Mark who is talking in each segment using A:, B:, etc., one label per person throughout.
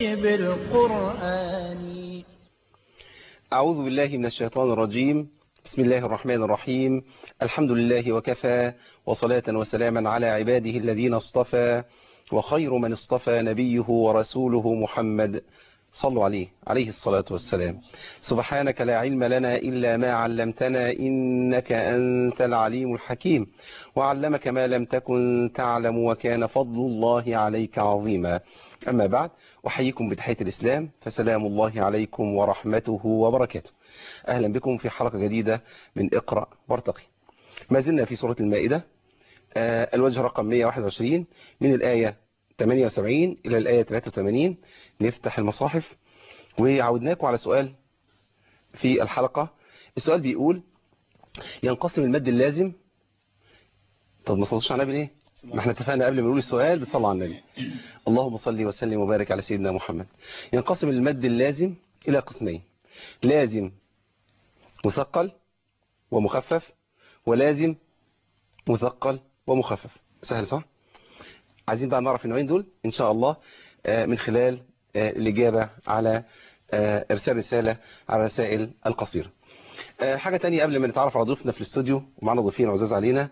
A: بالقرآن.
B: أعوذ بالله من الشيطان الرجيم. بسم الله الرحمن الرحيم. الحمد لله وكفى، وصلاة وسلاما على عباده الذين اصطفى، وخير من اصطفى نبيه ورسوله محمد، صلوا عليه الصلاة والسلام. سبحانك لا علم لنا إلا ما علمتنا، إنك أنت العليم الحكيم، وعلمك ما لم تكن تعلم، وكان فضل الله عليك عظيما. أما بعد، أحييكم بتحية الإسلام، فسلام الله عليكم ورحمته وبركاته. أهلا بكم في حلقة جديدة من اقرأ وارتقي. ما زلنا في سورة المائدة، الوجه رقم 121 من الآية 78 إلى الآية 83. نفتح المصاحف وعودناكم على سؤال في الحلقة. السؤال بيقول: ينقسم المد اللازم. طب ما صلوش على النبي ليه؟ ما احنا اتفقنا قبل ما نقول السؤال بتصلوا على النبي. اللهم صل وسلم وبارك على سيدنا محمد. ينقسم المد اللازم إلى قسمين: لازم مثقل ومخفف، ولازم مثقل ومخفف. سهل صح؟ عايزين بقى نعرف النوعين دول إن شاء الله من خلال الإجابة على إرسال رسالة على رسائل القصيرة. حاجة تانية قبل ما نتعرف على ضيوفنا في الاستوديو ومعنا ضيفين عزاز علينا،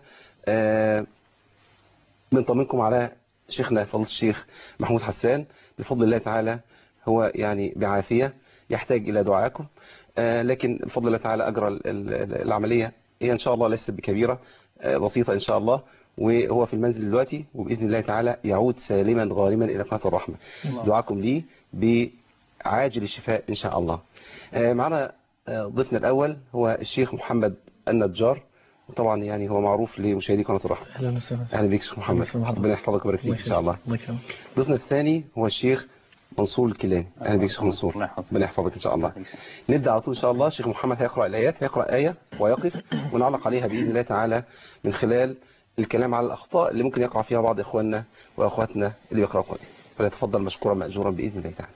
B: بنطمنكم على شيخنا فضيلة الشيخ محمود حسان. بفضل الله تعالى هو يعني بعافية، يحتاج إلى دعائكم، لكن بفضل الله تعالى أجرى العملية هي إن شاء الله ليست بكبيرة، بسيطة إن شاء الله، وهو في المنزل دلوقتي، وبإذن الله تعالى يعود سالما غارما إلى قناة الرحمة. دعاكم لي بعاجل الشفاء إن شاء الله. معنا ضيفنا الأول هو الشيخ محمد النجار، طبعا يعني هو معروف لمشاهدي قناة الرحمة.
C: اهلا وسهلا.
B: اهلا بك شيخ محمد، ربنا يحفظك ويبارك فيك ان شاء الله. ضيفنا الثاني هو الشيخ منصور الكيلاني. اهلا بك شيخ منصور، ربنا يحفظك ان شاء الله. نبدا على طول ان شاء الله. شيخ محمد هيقرا الايات، هيقرا ايه ويقف ونعلق عليها باذن الله تعالى من خلال الكلام على الاخطاء اللي ممكن يقع فيها بعض اخواننا واخواتنا اللي بيقراوا القران. فليتفضل مشكورا ماجورا باذن الله تعالى.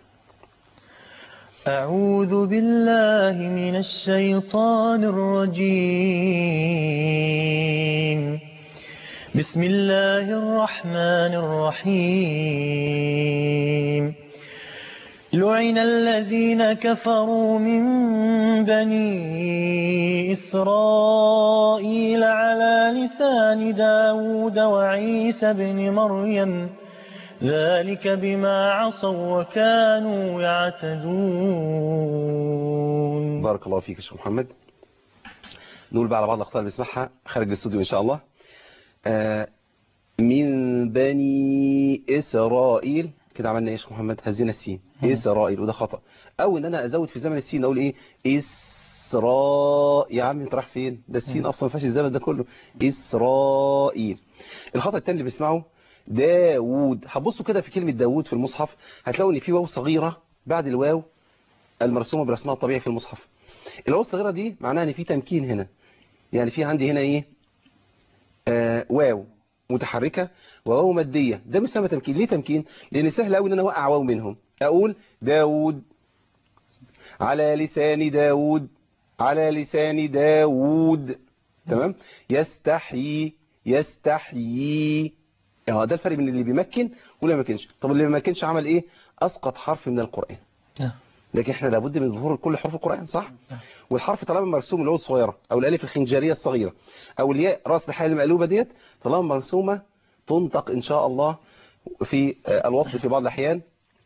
C: أعوذ بالله من الشيطان الرجيم. بسم الله الرحمن الرحيم. لعن الذين كفروا من بني إسرائيل على لسان داود وعيسى بن مريم، ذلك بما عصوا وكانوا يعتدون.
B: بارك الله فيك يا شيخ محمد. نقول بقى على بعض الاخطاء اللي بنسمعها خارج الاستوديو ان شاء الله. من بني إسرائيل، كده عملنا ايه يا شيخ محمد؟ هزينا السين إسرائيل، وده خطأ. او ان انا ازود في زمن السين اقول ايه؟ يا عم انت رايح فين؟ ده السين اصلا ما فيهاش الزمن ده كله. إسرائيل. الخطأ الثاني اللي بنسمعه داوود. هتبصوا كده في كلمة داوود في المصحف هتلاقوا ان في واو صغيرة بعد الواو المرسومة برسمها الطبيعي في المصحف. الواو الصغيرة دي معناها ان في تمكين هنا، يعني في عندي هنا ايه؟ واو متحركة وواو مادية. ده بيسمى تمكين. ليه تمكين؟ لأن سهل قوي ان انا اوقع واو منهم. اقول داود على لسان داود، على لسان داود، تمام. يستحيي. ده الفرق بين اللي بيمكن واللي ما بيمكنش. طب اللي ما بيمكنش عمل ايه؟ اسقط حرف من القرآن. لكن احنا لابد من ظهور كل حروف القرآن، صح؟ والحرف طالما مرسوم اللي هو الصغيرة او الالف الخنجرية الصغيرة او الياء راس الحال المقلوبة ديت طالما مرسومة تنطق ان شاء الله في الوصل في بعض الاحيان.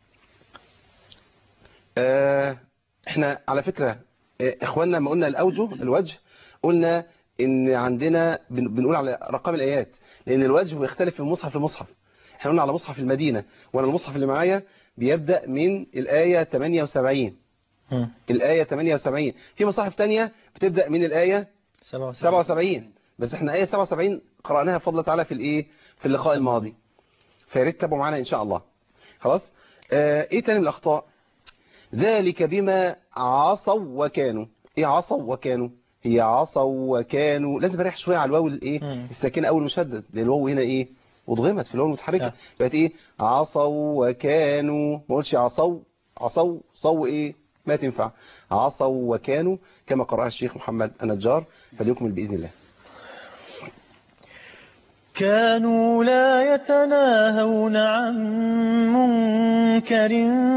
B: احنا على فكرة اخواننا لما قلنا الوجه قلنا ان عندنا بنقول على رقم الايات، لان الوجه بيختلف من مصحف لمصحف. احنا قلنا على مصحف المدينة، وانا المصحف اللي معايا بيبدأ من الآية 78. الآية 78. في مصاحف تانية بتبدأ من الآية 77. بس احنا آية 77 قرأناها بفضل الله تعالى في اللقاء الماضي، فياريت تتابعوا معانا إن شاء الله. خلاص. ايه تاني من الأخطاء؟ ذلك بما عصوا وكانوا. ايه عصوا وكانوا؟ هي عصوا وكانوا، لازم اريح شوية على الواو الساكنة أول مشدد، لأن الواو هنا ايه؟ وضغمت في الواو المتحركة، بقت ايه؟ عصوا وكانوا. ما قلتش عصوا صو ايه؟ ما تنفع. عصوا وكانوا كما قرأها الشيخ محمد النجار، فليكمل بإذن الله.
C: كانوا لا يتناهون عن منكر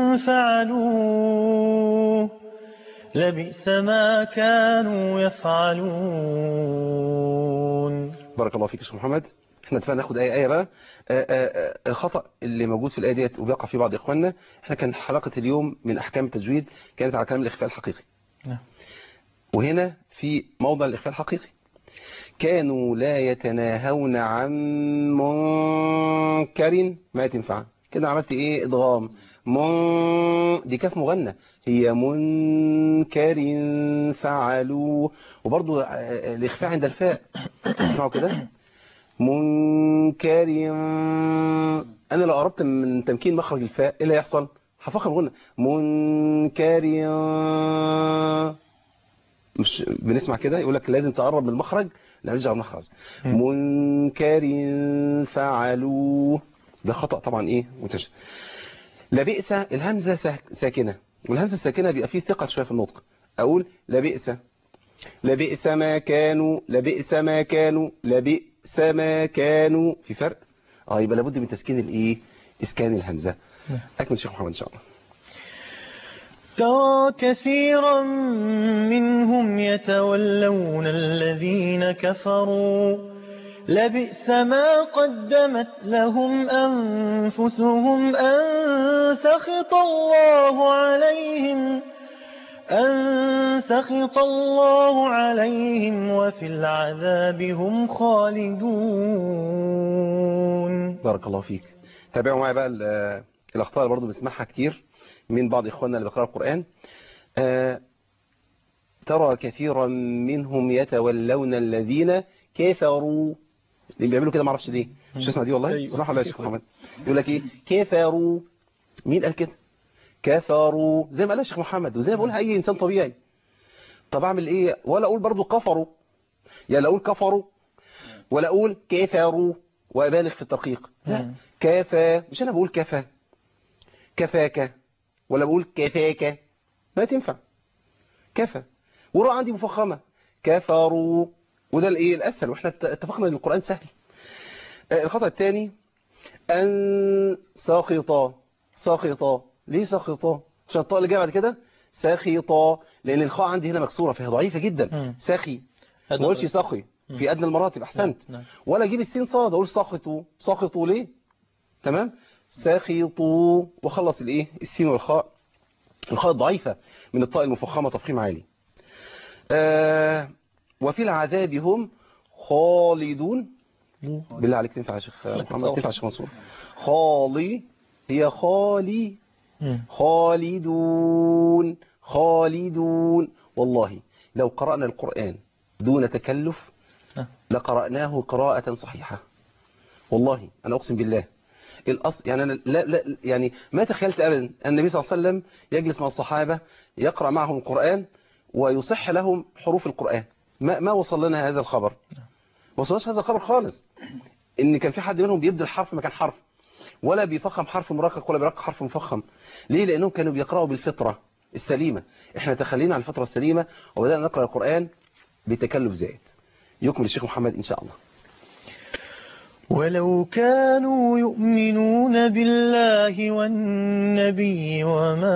C: فعلوه لبئس ما كانوا يفعلون.
B: بارك الله فيك يا شيخ محمد. احنا اتفقنا ناخد آية بقى. الخطأ اللي موجود في الآية ديت وبيقع في بعض إخواننا، احنا كان حلقة اليوم من أحكام التجويد كانت على كلام الإخفاء الحقيقي، وهنا في موضع الإخفاء الحقيقي. كانوا لا يتناهون عن منكر ما تنفع كده. عملت ايه؟ ادغام. دي كاف مغنى، هي منكر فعلوه. وبرضو الإخفاء عند الفاء، اسمعوا كده، منكر. انا لو قربت من تمكين مخرج الفاء ايه اللي هيحصل؟ هفخم غنى منكر. مش بنسمع كده يقول لك لازم تقرب من المخرج، لا نرجع المخرج. منكر فعلوه، ده خطأ طبعا ايه منتشر. لبئس الهمزة ساكنة، والهمزة الساكنة بيبقى فيه ثقة شوية في النطق. اقول لبئس، لبئس ما كانوا، لبئس ما كانوا، لبئس ما كانوا، في فرق. يبقى لابد من تسكين الايه؟ اسكان الهمزة. اكمل شيخ محمد ان شاء الله.
C: ترى كثيرا منهم يتولون الذين كفروا لبئس ما قدمت لهم أنفسهم أن سخط الله عليهم وفي العذاب هم خالدون.
B: بارك الله فيك. تابعوا معي بقى الاخطاء اللي برضه بنسمعها كتير من بعض اخواننا اللي بيقرأوا القرآن. ترى كثيرا منهم يتولون الذين كفروا. اللي بيعملوا كده ما اعرفش ليه، مش اسمع دي والله. اسمعوا ولا يا شيخ محمد؟ يقول لك ايه؟ كفروا. مين قال كده؟ كفروا زي ما قال الشيخ محمد، وزي ما بقولها اي انسان طبيعي. طب اعمل ايه؟ ولا اقول برضو كفروا، يعني لا اقول كفروا ولا اقول كفروا وابالغ في الترقيق. لا، كفى. مش انا بقول كفى، كفاك، ولا بقول كفاك، ما تنفع. كفى والراء عندي مفخمه، كفروا، وده الايه الاسهل، واحنا اتفقنا ان القران سهل. الخطأ الثاني ان ساخطا. ساخطا ليه ساخطا؟ عشان الطاء اللي جايه بعد كده ساخطا، لان الخاء عندي هنا مكسوره فهي ضعيفه جدا. ساخي، ما اقولش ساخي في ادنى المراتب. احسنت. ولا اجيب السين صاد اقول ساخطوا. ساخطوا ليه؟ تمام. ساخطوا وخلص الايه السين والخاء. الخاء ضعيفه من الطاء المفخمه تفخيم عالي. وفي العذاب هم خالدون. بالله عليك تنفع يا شيخ محمد؟ تنفع يا شيخ منصور؟ خالي، هي خالي. خالدون، خالدون. والله لو قرأنا القرآن دون تكلف لقرأناه قراءة صحيحة. والله أنا أقسم بالله. الأصل يعني أنا لا يعني ما تخيلت أبدا أن النبي صلى الله عليه وسلم يجلس مع الصحابة يقرأ معهم القرآن ويصح لهم حروف القرآن. ما وصل لنا هذا الخبر، ما وصلناش هذا الخبر خالص، ان كان في حد منهم بيبدل حرف مكان حرف، ولا بيفخم حرف مرقق ولا بيرقق حرف مفخم. ليه؟ لانهم كانوا بيقرأوا بالفطرة السليمة. احنا تخلينا عن الفطرة السليمة وبدأنا نقرأ القرآن بتكلف زائد. يكمل الشيخ محمد ان شاء الله.
C: ولو كانوا يؤمنون بالله والنبي وما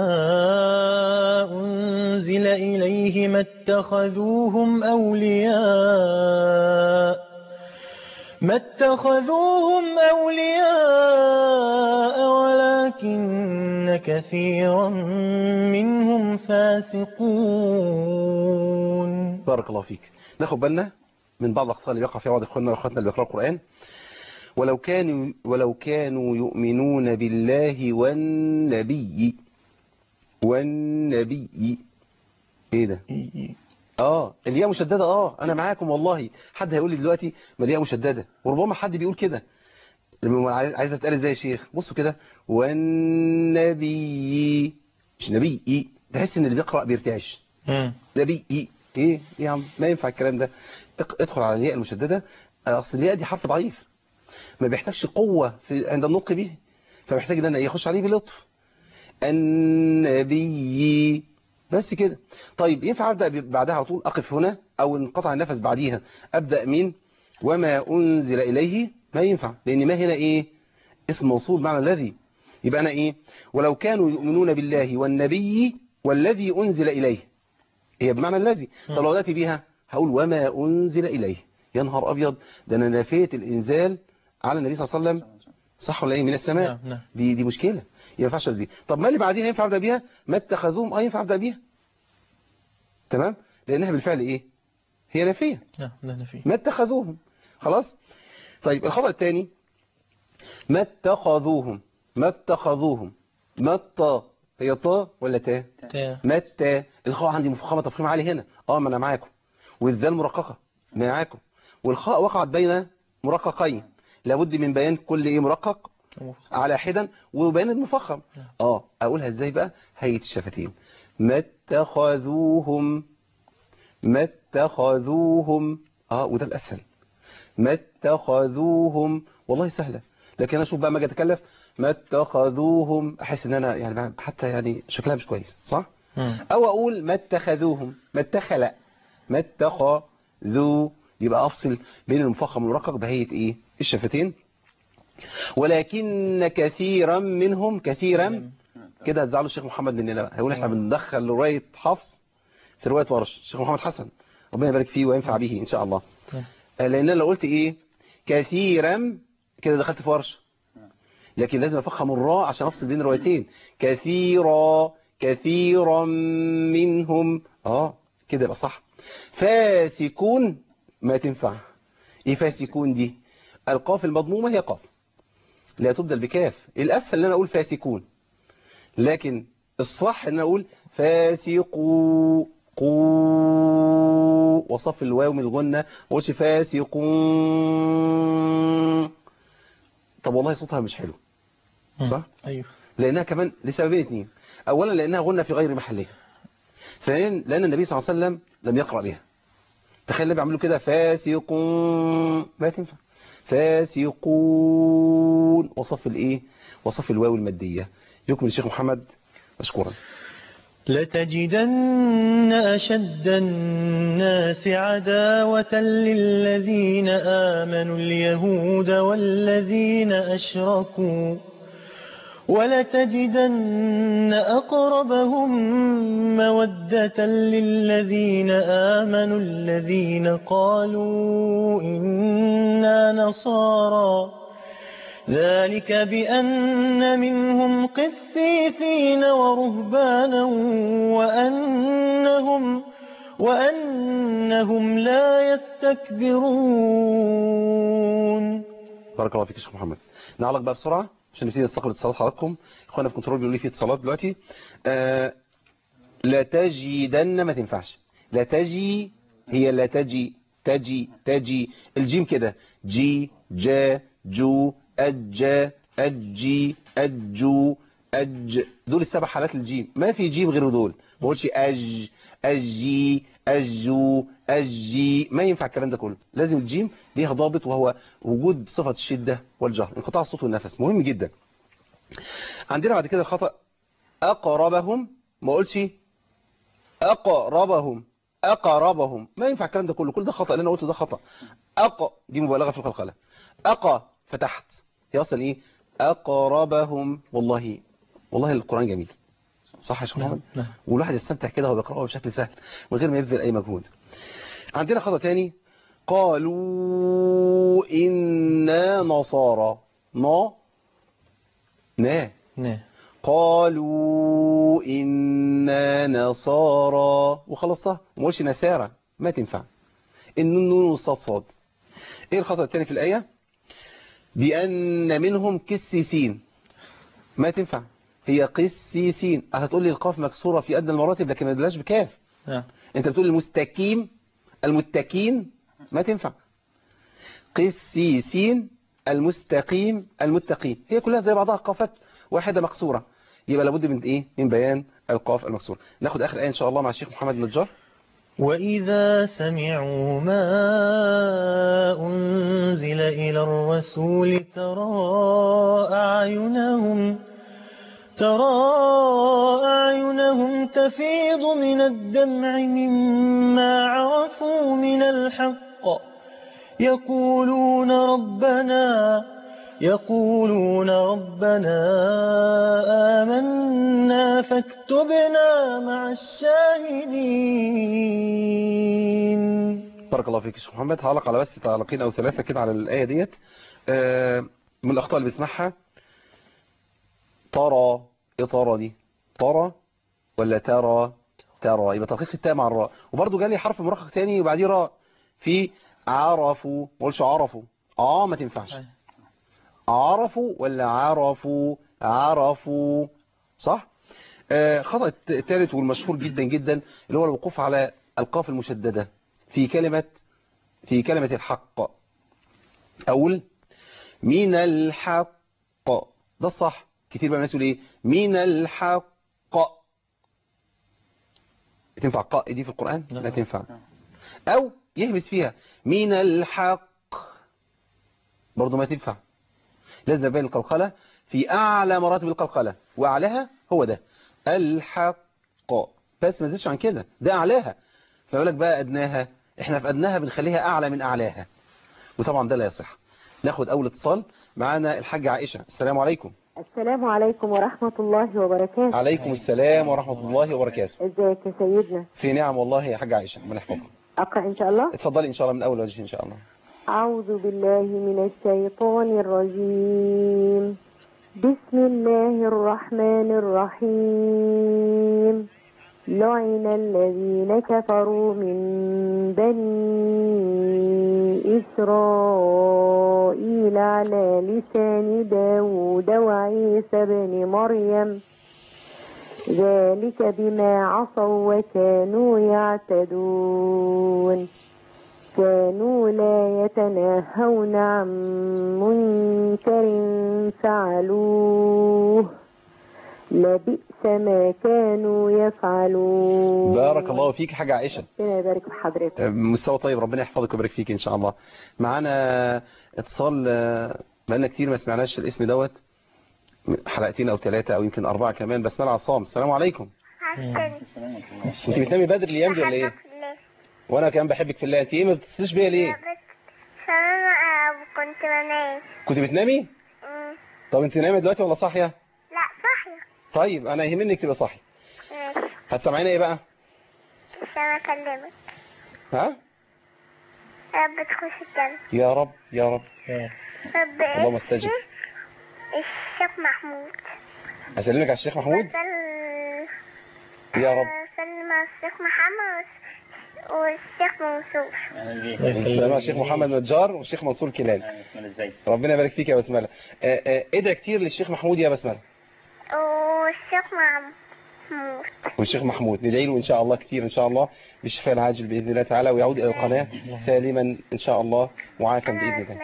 C: أنزل إليه ما اتخذوهم أولياء ولكن كثيرا منهم فاسقون.
B: بارك الله فيك. ناخد بالنا من بعض الأخطاء اللي بيقع فيها بعض إخواننا وأخواتنا اللي بيقرأوا القرآن. ولو كانوا يؤمنون بالله والنبي. والنبي ايه ده؟ الياء مشددة. انا معاكم والله. حد هيقول لي دلوقتي ما الياء مشددة، وربما حد بيقول كده. عايز اتقال ازاي يا شيخ؟ بصوا كده، والنبي، مش نبي. تحس ان اللي بيقرأ بيرتعش. نبي ايه يا عم؟ ما ينفع الكلام ده. ادخل على الياء المشددة. اصل الياء دي حرف ضعيف ما بيحتاجش قوة عند النطق به، فمحتاج ان انا يخش عليه بلطف. النبي بس كده. طيب ينفع ابدا بعدها على طول اقف هنا، او انقطع النفس بعديها ابدا مين؟ وما انزل اليه. ما ينفع، لأن ما هنا إيه؟ اسم موصول معنى الذي. يبقى أنا إيه؟ ولو كانوا يؤمنون بالله والنبي والذي أنزل إليه، هي بمعنى الذي. طب لو داتي بيها هقول وما أنزل إليه. يا نهار أبيض، ده أنا نفيت الإنزال على النبي صلى الله عليه وسلم، صح ولا إيه؟ من السماء.
C: نعم نعم.
B: دي مشكلة، ما ينفعش دي. طب ما اللي بعديها ينفع أبدأ بيها؟ ما اتخذوهم ينفع أبدأ بيها، تمام، لأنها بالفعل إيه؟ هي نافية.
C: نعم لا نفي.
B: ما اتخذوهم، خلاص. طيب الخطأ الثاني، ما اتخذوهم. ما اتخذوهم، ما الطا هي طا ولا تا؟
C: تا.
B: ما التا. الخاء عندي مفخمة تفخيم عالي هنا، ما أنا معاكم. والذال مرققة معاكم، والخاء وقعت بين مرققين، لابد من بيان كل ايه مرقق على حدا وبيان المفخم. اقولها ازاي بقى؟ هيئة الشفتين. ما اتخذوهم، ما اتخذوهم، وده الاسهل. ما اتخذوهم، والله سهلة، لكن انا اشوف بقى ما اجي اتكلف ما اتخذوهم احس ان انا يعني حتى يعني شكلها مش كويس، صح؟ او اقول ما اتخذوهم، ما اتخلق، ما اتخذوا، يبقى افصل بين المفخم والمرقق بهيئة ايه؟ الشفتين. ولكن كثيرا منهم، كثيرا كده هتزعلوا الشيخ محمد مننا، هيقول احنا بندخل رواية حفص في رواية ورش. الشيخ محمد حسن ربنا يبارك فيه وينفع به ان شاء الله. لان لو قلت ايه كثيرا كده دخلت في ورش، لكن لازم افخم الراء عشان افصل بين روايتين. كثيرا، كثيرا منهم، كده يبقى صح. فاسكون ما تنفع. ايه فاسكون دي؟ القاف المضمومة هي قاف لا تبدل بكاف. الاسهل ان انا اقول فاسكون، لكن الصح ان انا اقول فاسقوا، وصف الواو من الغنة، ما اقولش فاسقون. طب والله صوتها مش حلو، صح؟
C: ايوه.
B: لانها كمان لسببين اثنين. اولا لانها غنة في غير محلها، ثانيا لان النبي صلى الله عليه وسلم لم يقرأ بها. تخيل النبي عملوا كده فاسقون، ما تنفع. فاسقون، وصف الايه؟ وصف الواو المادية. يكمل الشيخ محمد مشكورا.
C: لتجدن أشد الناس عداوة للذين آمنوا اليهود والذين أشركوا، ولتجدن أقربهم مودة للذين آمنوا الذين قالوا إنا نصارى، ذلك بأن منهم قسيسين ورهبانا وأنهم لا يستكبرون.
B: بارك الله فيك يا شيخ محمد. نعلق بقى بسرعة عشان نبتدي نستقبل اتصالات حضراتكم. اخوانا في كنترول بيقولوا لي في اتصالات دلوقتي. لا تجدن ما تنفعش. لا تجي، هي لا تجي، تجي الجيم كده، جي جا جو أج أجي أجو أج، دول السبع حالات الجيم، ما في جيم غير دول. ما بقولش أج أجي أجو أجي، ما ينفع الكلام ده كله. لازم الجيم ليها ضابط، وهو وجود صفة الشدة والجهر، انقطاع الصوت والنفس مهم جدا. عندنا بعد كده الخطأ أقربهم، ما قلتش أقربهم، أقربهم، ما ينفع الكلام ده كله، كل ده خطأ اللي أنا قلته ده خطأ. دي مبالغة في القلقلة. فتحت، هي أصلا إيه؟ أقربهم. والله القرآن جميل، صح يا شيخ محمد؟ والواحد يستمتع كده وهو بيقرأه بشكل سهل من غير ما يبذل أي مجهود. عندنا خطأ تاني، قالوا إنا نصارى. قالوا إنا نصارى وخلصها، ومش نسارى، ما تنفع. النون والصاد صاد. ايه الخطأ الثاني في الآية؟ بأن منهم قسيسين، ما تنفع، هي قسيسين. هتقول لي القاف مكسورة في أدنى المراتب لكن ما تدلاش بكاف. انت بتقول المستقيم، المتقين، ما تنفع. قسيسين، المستقيم، المتقين، هي كلها زي بعضها قافات واحدة مكسورة، يبقى لابد من ايه؟ من بيان القاف المكسورة. ناخد اخر آية ان شاء الله مع الشيخ محمد النجار.
C: وإذا سمعوا ما أنزل إلى الرسول ترى أعينهم تفيض من الدمع مما عرفوا من الحق يقولون ربنا آمنا فاكتبنا مع الشاهدين.
B: بارك الله فيك يا شيخ محمد. هعلق على بس تعليقين او ثلاثه كده على الايه ديت. من الاخطاء اللي بنسمعها طرى. ايه طرى دي؟ طرى ولا ترى؟ ترى يبقى ترخيص التاء مع الراء. وبرده جالي حرف مرقق تاني وبعديه راء في عرفوا. ما اقولش عرفوا. ما تنفعش. عرفوا ولا عرفوا؟ عرفوا صح. خطأ الثالث والمشهور جدا جدا اللي هو الوقوف على القاف المشددة في كلمة الحق. أقول من الحق، ده الصح. كتير بقى الناس يقول ايه من الحق. تنفع قاء دي في القرآن؟ لا تنفع. أو يهمس فيها من الحق، برضو ما تنفع. لازم بين القلقلة في أعلى مراتب القلقلة، وأعلاها هو ده الحق، بس ما زيدش عن كده، ده أعلاها. فيقول لك بقى أدناها، احنا في أدناها بنخليها أعلى من أعلاها، وطبعا ده لا يصح. ناخد أول اتصال معانا. الحاجة عائشة، السلام عليكم.
A: السلام عليكم ورحمة الله وبركاته.
B: عليكم السلام ورحمة الله وبركاته.
A: ازيك يا سيدنا؟
B: في نعم والله يا حاجة عائشة، ربنا يحفظكم.
A: أقرأ إن شاء الله.
B: اتفضلي إن شاء الله من أول وجه إن شاء الله.
A: أعوذ بالله من الشيطان الرجيم. بسم الله الرحمن الرحيم. لعن الذين كفروا من بني إسرائيل على لسان داود وعيسى بن مريم ذلك بما عصوا وكانوا يعتدون. كانوا لا يتناهون عن منكر فعلوه لبئس ما كانوا يفعلون.
B: بارك الله فيك حاجة عائشة.
A: ربنا يبارك في حضرتك.
B: مستوى طيب، ربنا يحفظك ويبارك فيك إن شاء الله. معانا اتصال. بقالنا كتير ما سمعناش الاسم دوت، حلقتين أو ثلاثة أو يمكن أربعة كمان. بسمة عصام، السلام عليكم. انت بتنامي بدري الايام دي ولا ايه؟ وانا كمان بحبك في الله. انت ايه ما بتتصليش بيا ليه؟
D: كنت بنام.
B: كنت بتنامي؟ طب انت نايمه دلوقتي ولا صاحيه؟
D: لا صاحيه.
B: طيب انا يهمني انك تبقى صاحيه.
D: ماشي.
B: هتسمعينا ايه بقى؟
D: مش انا اكلمك.
B: ها؟
D: رب تخش الجنة.
B: يا رب يا رب.
D: رب
B: اللهم استجب.
D: الشيخ محمود.
B: اسلمك على الشيخ محمود. يا رب.
D: سلم على الشيخ محمد والشيخ منصور.
B: سلم على الشيخ محمد نجار والشيخ منصور كلال. ربنا يبارك فيك يا بسمله. ادعي كتير للشيخ محمود يا بسمله.
D: والشيخ محمود.
B: والشيخ محمود ندعي له ان شاء الله كتير ان شاء الله بالشفاء العاجل باذن الله تعالى، ويعود الى القناه سالما ان شاء الله معافى باذن الله.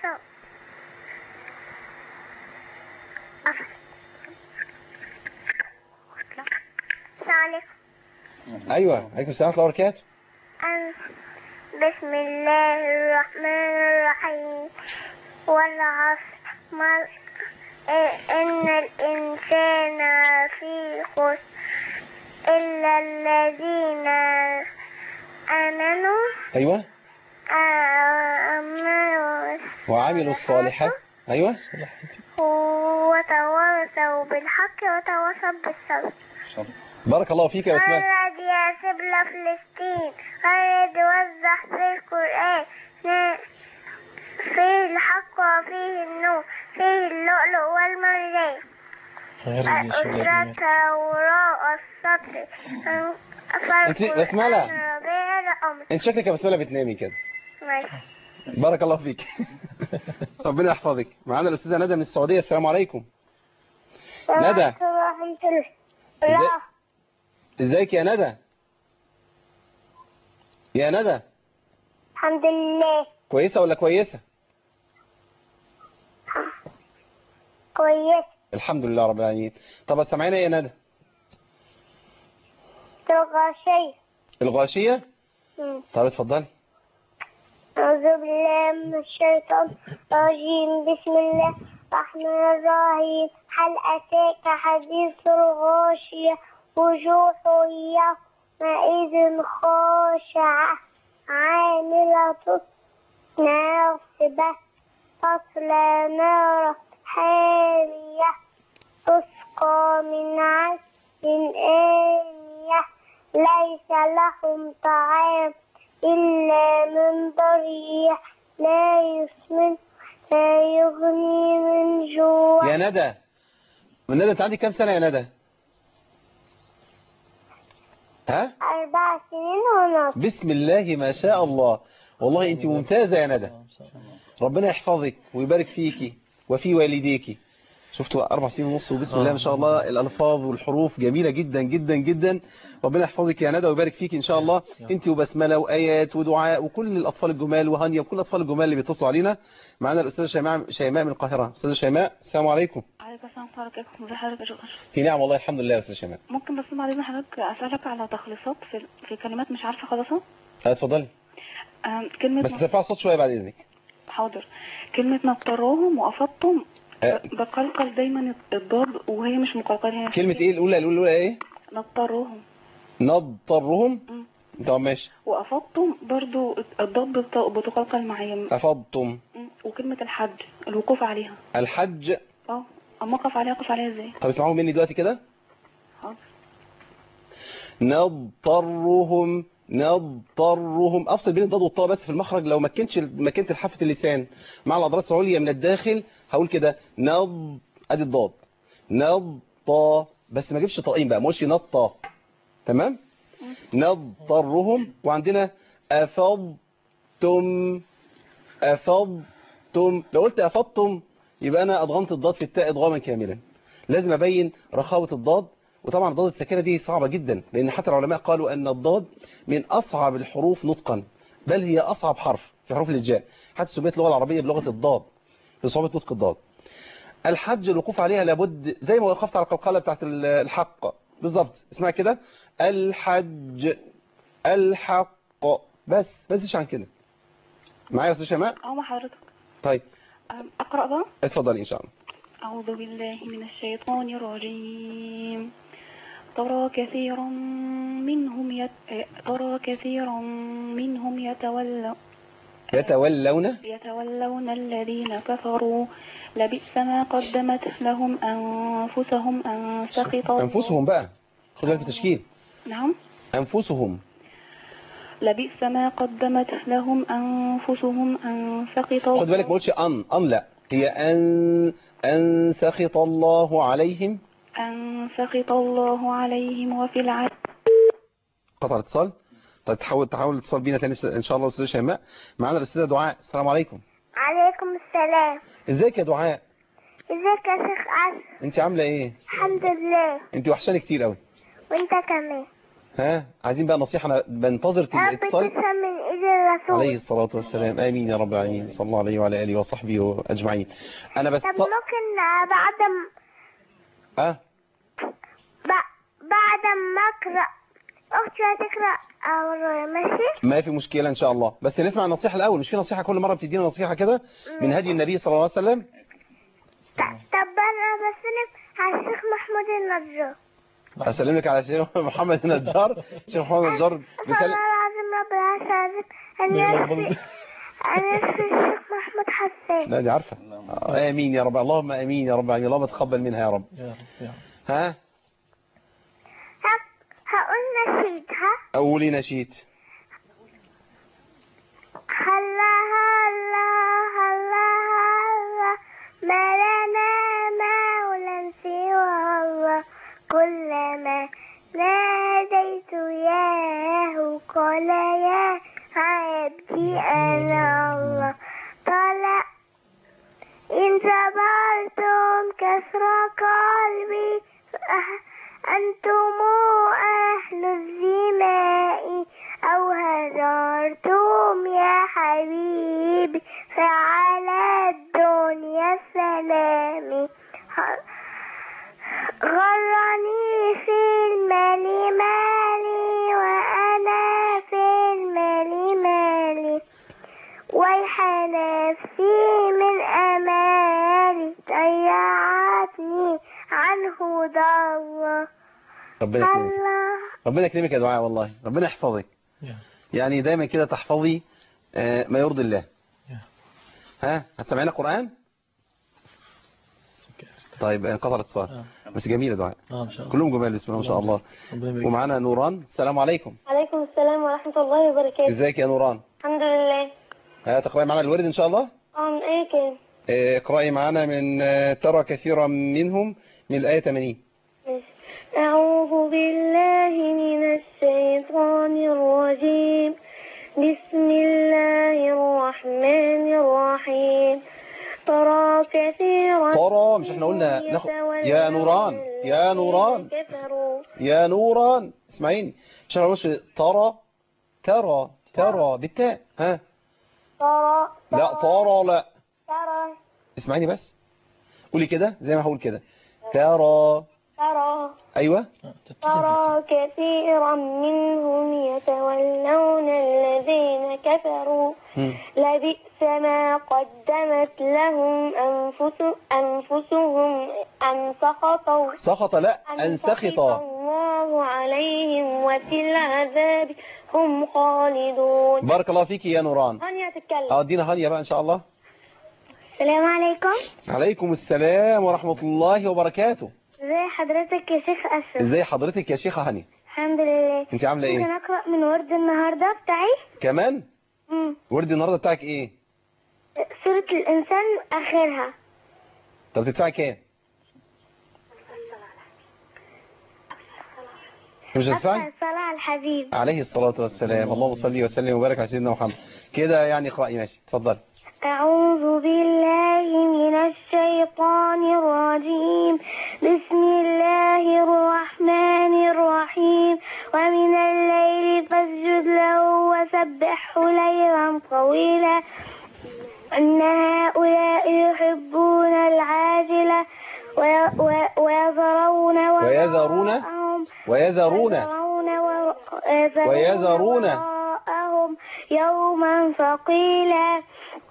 B: ايوه عليكم السلام ورحمه الله وبركاته.
D: بسم الله الرحمن الرحيم. والعصر إن الإنسان في خسر إلا الذين آمنوا.
B: ايوه. وعملوا الصالحات. ايوه.
D: وتواصوا بالحق وتواصوا بالصبر.
B: بارك الله فيك يا بسمة.
D: الذي يسيب لفلسطين الذي يوزع في القرآن فيه الحق وفيه النور فيه اللؤلؤ والمرجان الأسرة وراء السطر
B: انت بسملة، انت شكلك يا بسملة بتنامي كده.
D: ماشي.
B: بارك الله فيك. ربنا يحفظك. معانا الأستاذة ندى من السعودية، السلام عليكم. ندى ازيك يا ندى؟ يا ندى
D: الحمد لله.
B: كويسة ولا كويسة؟
D: كويس.
B: الحمد لله رب العالمين. طب هتسمعينا ايه يا ندى؟
D: الغاشية.
B: الغاشية؟ طب اتفضلي.
D: أعوذ بالله من الشيطان الرجيم. بسم الله الرحمن الرحيم. هل أتاك حديث الغاشية وجوه يومئذ خاشعة عاملة ناصبة تصلى نارا حامية تسقى من عسل آنية ليس لهم طعام إلا من ضريع لا يسمن لا يغني من جوع.
B: يا ندى، من ندى انت عندك كام سنة يا ندى؟ ها؟
D: 4 سنين ونص.
B: بسم الله ما شاء الله، والله انت ممتازة يا ندى، ربنا يحفظك ويبارك فيكي وفي والديكي. شفتوا 4 سنين ونص وبسم الله ما شاء الله، الألفاظ والحروف جميلة جدا جدا جدا. ربنا يحفظك يا ندى ويبارك فيك إن شاء الله، أنت وبسملة وآيات ودعاء وكل الأطفال الجمال وهانية وكل الأطفال الجمال اللي بيتصلوا علينا. معنا الأستاذة شيماء من القاهرة. أستاذة شيماء السلام عليكم.
E: عليكم السلام ورحمة الله وبركاته. ازي حضرتك يا شيخ؟
B: في نعم والله الحمد لله يا أستاذة شيماء.
E: ممكن بس بعد حضرتك أسألك على تخليصات في كلمات مش عارفة خلاصها؟
B: اتفضلي.
E: كلمة
B: بس ترفع الصوت شوية بعد إذنك.
E: حاضر. كلمة نضطروهم وأفضتم بقلقل دايما الضاد وهي مش مقلقلة. هي
B: كلمة إيه الأولى إيه؟
E: نضطروهم.
B: نضطرهم. طب ماشي.
E: وأفضتم برضو الضاد بتقلقل معايا.
B: أفضتم.
E: وكلمة الحج الوقوف عليها.
B: الحج.
E: أما أقف عليها إزاي؟
B: طب اسمعوا مني دلوقتي كده.
E: حاضر.
B: نضطرهم افصل بين الضاد والطاء بس في المخرج. لو مكنت حافة اللسان مع الاضراس العليا من الداخل هقول كده ادي الضاد نضطا، بس ما اجيبش طائين بقى، ما اقولش نطا. تمام. نضطرهم. وعندنا افضتم. لو قلت افضتم يبقى انا ادغمت الضاد في التاء ادغاما كاملا. لازم ابين رخاوة الضاد. وطبعا الضاد الساكنه دي صعبة جدا، لأن حتى العلماء قالوا أن الضاد من أصعب الحروف نطقا، بل هي أصعب حرف في حروف الهجاء. حتى سميت اللغة العربية بلغة الضاد لصعوبة نطق الضاد. الحج الوقوف عليها لابد زي ما وقفت على القلقلة بتاعت الحق بالظبط. اسمها كده الحج الحق بس عن كده. معايا يا أستاذ شيماء؟
E: مع حضرتك.
B: طيب
E: أقرأ بقى؟
B: اتفضلي إن شاء الله.
E: أعوذ بالله من الشيطان الرجيم. ترى كثيرا منهم يتولون الذين كفروا لبئس ما قدمت لهم أنفسهم أن سخط
B: أنفسهم بقى خد بالك بالتشكيل.
E: نعم.
B: أنفسهم.
E: لبئس ما قدمت لهم أنفسهم أن سخط.
B: خد بالك ما قلتش لا، هي أن سخط الله عليهم.
E: أن سخط الله عليهم وفي العذاب.
B: قطع الاتصال. طيب تحاول الاتصال بينا تاني ان شاء الله. استاذه شيماء معانا الاستاذه دعاء. السلام عليكم.
D: عليكم السلام.
B: ازيك يا دعاء؟
D: ازيك يا شيخ عاصم؟
B: انت عامله ايه؟
D: الحمد لله.
B: انت وحشاني كتير قوي.
D: وانت كمان.
B: ها عايزين بقى نصيحه، انا بنتظر الاتصال.
D: رب تسلم من ايد الرسول
B: عليه الصلاه والسلام. امين يا رب العالمين. صلى الله عليه وعلى اله وصحبه اجمعين. انا بس
D: طب ممكن بعد ما اقرا اختي هتقرا ماشي؟
B: ما في مشكله ان شاء الله، بس نسمع النصيحه الاول. مش في نصيحه كل مره بتدينا نصيحه كده من هدي النبي صلى الله عليه وسلم؟
D: طب انا بسلم على الشيخ محمود النجار.
B: هسلم لك على الشيخ محمد النجار. الشيخ محمد النجار
D: والله العظيم رب العالمين انا اسمي الشيخ محمود حسان.
B: لا دي عارفه. امين يا رب. اللهم امين يا رب العالمين. اللهم تقبل منها يا رب. ها
D: هقول نشيد.
B: قولي نشيد.
D: هلا هلا هلا هلا ما لنا مولى سوى الله كلما ناديت ياه قال يا عبدي أنا الله طلع إن صبرتم كسر قلبي أنتم أهل الزماء أو هجرتم يا حبيبي فعلى الدنيا السلام غرني في المال مالي وأنا في المال مالي ويح نفسي من أمالي ضيعتني عنه ضل.
B: ربنا يكرمك يا دعاء، والله ربنا يحفظك. يعني دايما كده تحفظي ما يرضي الله. ها هتسمعينا قرآن؟ طيب انقطع الاتصال. بس جميلة دعاء.
C: ان شاء الله.
B: كلهم جمال بسم الله ما شاء الله. ومعانا نوران. السلام عليكم.
D: عليكم السلام ورحمة الله وبركاته.
B: ازيك يا نوران؟
D: الحمد لله.
B: هتقرأي معانا الورد ان شاء الله؟
D: من ايه كان؟
B: اقرأي معانا من ترى كثيرا منهم من الآية 80.
D: أعوذ بالله من الشيطان الرجيم. بسم الله الرحمن الرحيم. ترى كثيرا
B: ترى مش احنا قلنا يا نوران يا نوران يا نوران اسمعيني مش احنا قلنا ترى بالتاء. ها
D: ترى
B: لا ترى لا
D: ترى
B: اسمعيني بس قولي كده زي ما هقول كده ترى ايوه.
D: ترى كثيرا منهم يتولون الذين كفروا لبئس ما قدمت لهم أنفسهم أن
B: سخط لا أن سخط
D: الله عليهم وفي العذاب هم خالدون.
B: بارك الله فيك يا نوران.
D: هانية تتكلم.
B: ادينا هانية بقى ان شاء الله.
D: السلام عليكم.
B: عليكم السلام ورحمة الله وبركاته.
D: ازي حضرتك يا شيخ أشرف؟
B: ازي حضرتك يا شيخة هانية؟
D: الحمد لله.
B: انت عاملة ايه؟
D: ممكن أقرأ من ورد النهاردة بتاعي؟
B: كمان؟ ورد النهاردة بتاعك ايه؟
D: سورة الإنسان آخرها.
B: طب تدفعي كام؟ مش هتدفعي؟
D: الصلاة على الحبيب
B: عليه الصلاة والسلام. اللهم صل وسلم وبارك على سيدنا محمد. كده يعني اقرأي ماشي اتفضل.
D: أعوذ بالله من الشيطان الرجيم. بسم الله الرحمن الرحيم. ومن الليل فاسجد له وسبحه ليلا طويلا إن هؤلاء يحبون العاجلة ويذرون وراءهم يوما ثقيلا.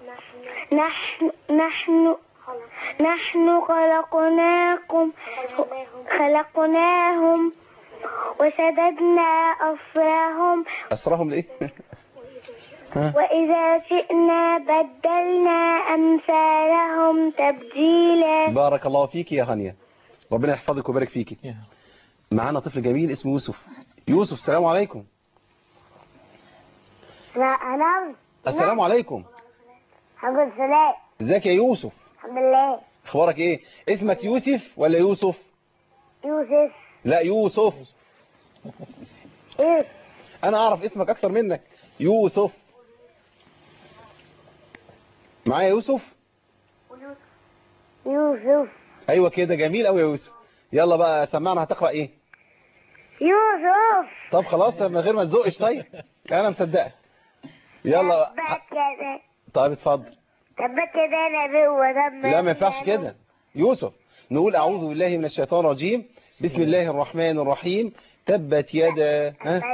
D: نحن خلقناهم وشددنا
B: أسرهم ليه؟
D: وإذا شئنا بدلنا أمثالهم تبديلا.
B: بارك الله فيك يا هانية. ربنا يحفظك ويبارك فيك. معانا طفل جميل اسمه يوسف. يوسف السلام عليكم. السلام عليكم.
D: الحمد لله.
B: ازيك يا يوسف؟
D: الحمد لله.
B: اخبارك ايه؟ اسمك يوسف ولا يوسف؟
D: يوسف.
B: لا يوسف.
D: ايه؟
B: انا اعرف اسمك اكتر منك. يوسف. معايا يوسف؟
D: يوسف.
B: ايوه كده جميل قوي يا يوسف. يلا بقى سمعنا هتقرأ ايه؟
D: يوسف.
B: طب خلاص من غير ما تزقش. طيب انا مصدقك. يلا طيب اتفضل.
D: تبت يدا نبي وتب.
B: لا ما ينفعش كده يوسف. نقول اعوذ بالله من الشيطان الرجيم. بسم الله الرحمن الرحيم. تبت يدا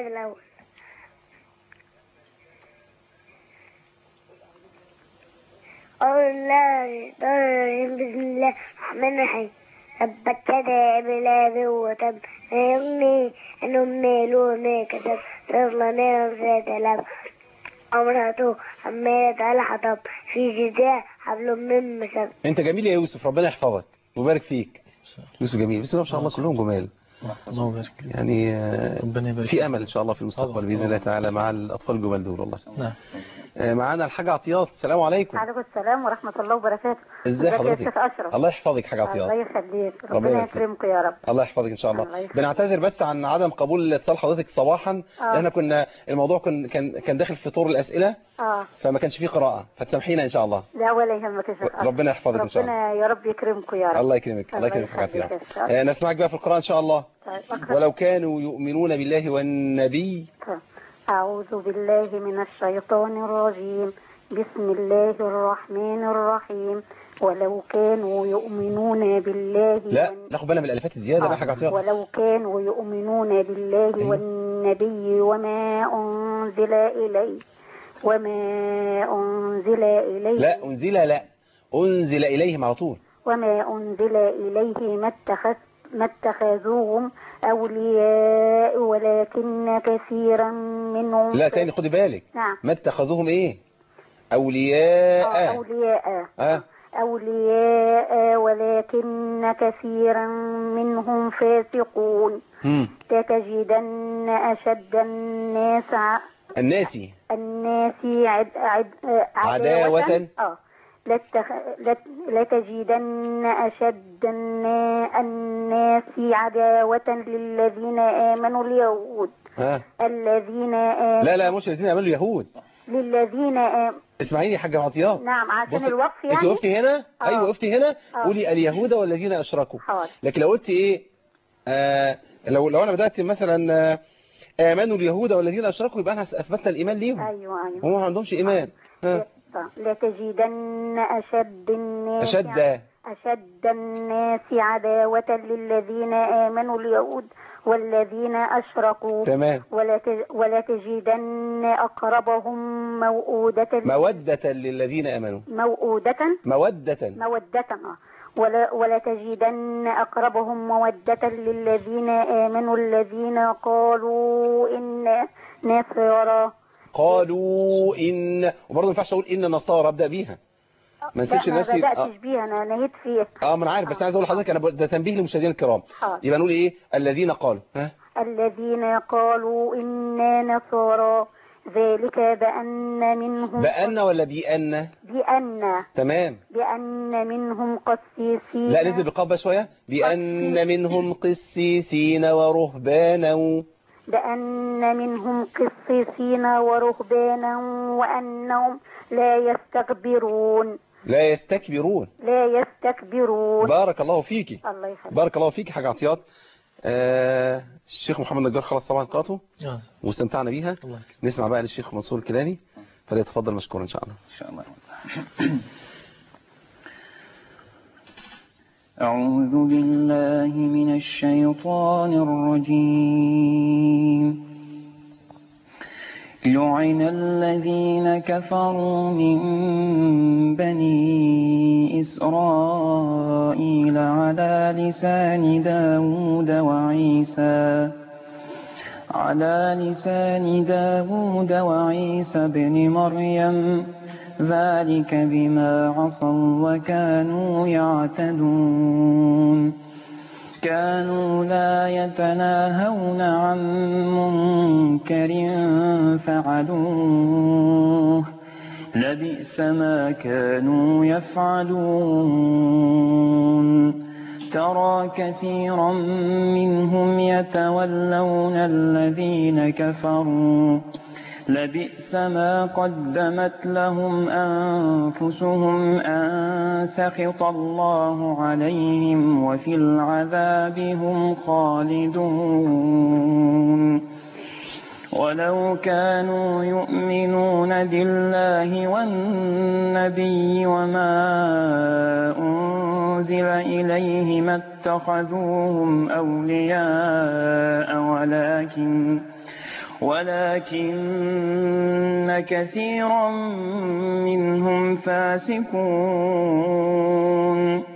D: بسم الله الرحمن الرحيم. تبت يدا أبي لهب وتب ما يغني عنه ماله ما كسب سيصلى نارا ذات لهب امرأته حمالة الحطب في جيدها حبل من مسد.
B: انت جميل يا يوسف ربنا يحفظك ويبارك فيك. يوسف جميل بسم الله ما شاء الله كلهم جمال.
C: الله يبارك
B: يعني
C: ربنا يبارك
B: في امل ان شاء الله في المستقبل باذن الله تعالى مع الاطفال الجمال دول والله.
C: نعم.
B: معانا الحاجة عطيات. السلام عليكم.
F: وعليكم السلام ورحمة الله وبركاته.
B: ازي حضرتك
F: يا شيخ أشرف؟
B: الله يحفظك حاجة عطيات.
F: الله يخليك ربنا يكرمك يا رب.
B: الله يحفظك ان شاء الله.
F: الله
B: بنعتذر بس عن عدم قبول اتصال حضرتك صباحا. احنا كنا الموضوع كان داخل في طور الأسئلة فما كانش فيه قراءة فتسامحينا ان شاء الله.
F: لا ولا يهمك يا شيخ أشرف.
B: ربنا يحفظك ان شاء الله.
F: ربنا يا رب يكرمكم يا رب.
B: الله يكرمك. الله يكرمك حاجة عطيات. نسمعك بقى في القرآن ان شاء الله. ولو كانوا يؤمنون بالله والنبي.
F: أعوذ بالله من الشيطان الرجيم. بسم الله الرحمن الرحيم. ولو كانوا يؤمنون بالله
B: لا ناخد بالنا من الالفات الزياده بقى حاجه عطيه.
F: ولو كانوا يؤمنون بالله والنبي وما انزل اليه
B: لا انزل اليهم على طول.
F: وما انزل اليه ما اتخذوهم اولياء ولكن كثيرا منهم.
B: لا تاني خدي بالك.
F: نعم.
B: ما اتخذوهم ايه أولياء
F: أولياء ولكن كثيرا منهم فاسقون. لتجدن أشد الناس عداوة لتجدن أشد الناس عداوة للذين آمنوا اليهود. الذين آمنوا
B: لا مش الذين آمنوا اليهود،
F: للذين
B: اسمعيني يا حاجة عطيات.
F: نعم عشان الوقف يعني.
B: انت وقفتي هنا ايوه وقفتي هنا قولي اليهود والذين اشركوا. لكن لو قلت ايه لو انا بدأت مثلا آمنوا اليهود والذين اشركوا يبقى احنا اثبتنا الايمان ليهم.
F: ايوه
B: هم ما عندهمش ايمان.
F: لتجدن أشد الناس عداوة للذين آمنوا اليهود والذين أشركوا.
B: تمام.
F: ولتجدن أقربهم
B: مودة للذين آمنوا. مودة.
F: ولتجدن أقربهم مودة للذين آمنوا الذين قالوا إن نصارى.
B: وبرضه ما ينفعش اقول ان نصارى ابدا بيها، ما نسيبش نفسي.
F: ما بداتش بيها، انا نهيت فيها.
B: ما انا عارف، بس عايز اقول لحضرتك انا ده تنبيه للمشاهدين الكرام. يبقى نقول ايه؟ الذين قالوا
F: الذين قالوا إنا نصارى ذلك بأن منهم
B: ولا بأن؟ تمام.
F: بأن منهم قسيسين.
B: لا نزل بالقاف شوية. بأن منهم قسيسين ورهبانا.
F: بأن منهم قسيسين ورهبانا وأنهم لا يستكبرون.
B: بارك الله فيكي.
F: الله يخليك.
B: بارك الله فيكي حاجة عطيات. الشيخ محمد نجار خلاص طبعا قراءته واستمتعنا بيها. نسمع بقى للشيخ منصور الكيلاني فليتفضل مشكور إن شاء الله.
G: إن شاء الله. أعوذ بالله من الشيطان الرجيم. لعن الذين كفروا من بني إسرائيل على لسان داود وعيسى بن مريم ذلك بما عصوا وكانوا يعتدون. كانوا لا يتناهون عن منكر فعلوه لبئس ما كانوا يفعلون. ترى كثيرا منهم يتولون الذين كفروا لبئس ما قدمت لهم أنفسهم أن سخط الله عليهم وفي العذاب هم خالدون. ولو كانوا يؤمنون بالله والنبي وما أنزل إليه ما اتخذوهم أولياء ولكن كثيرا منهم فاسقون.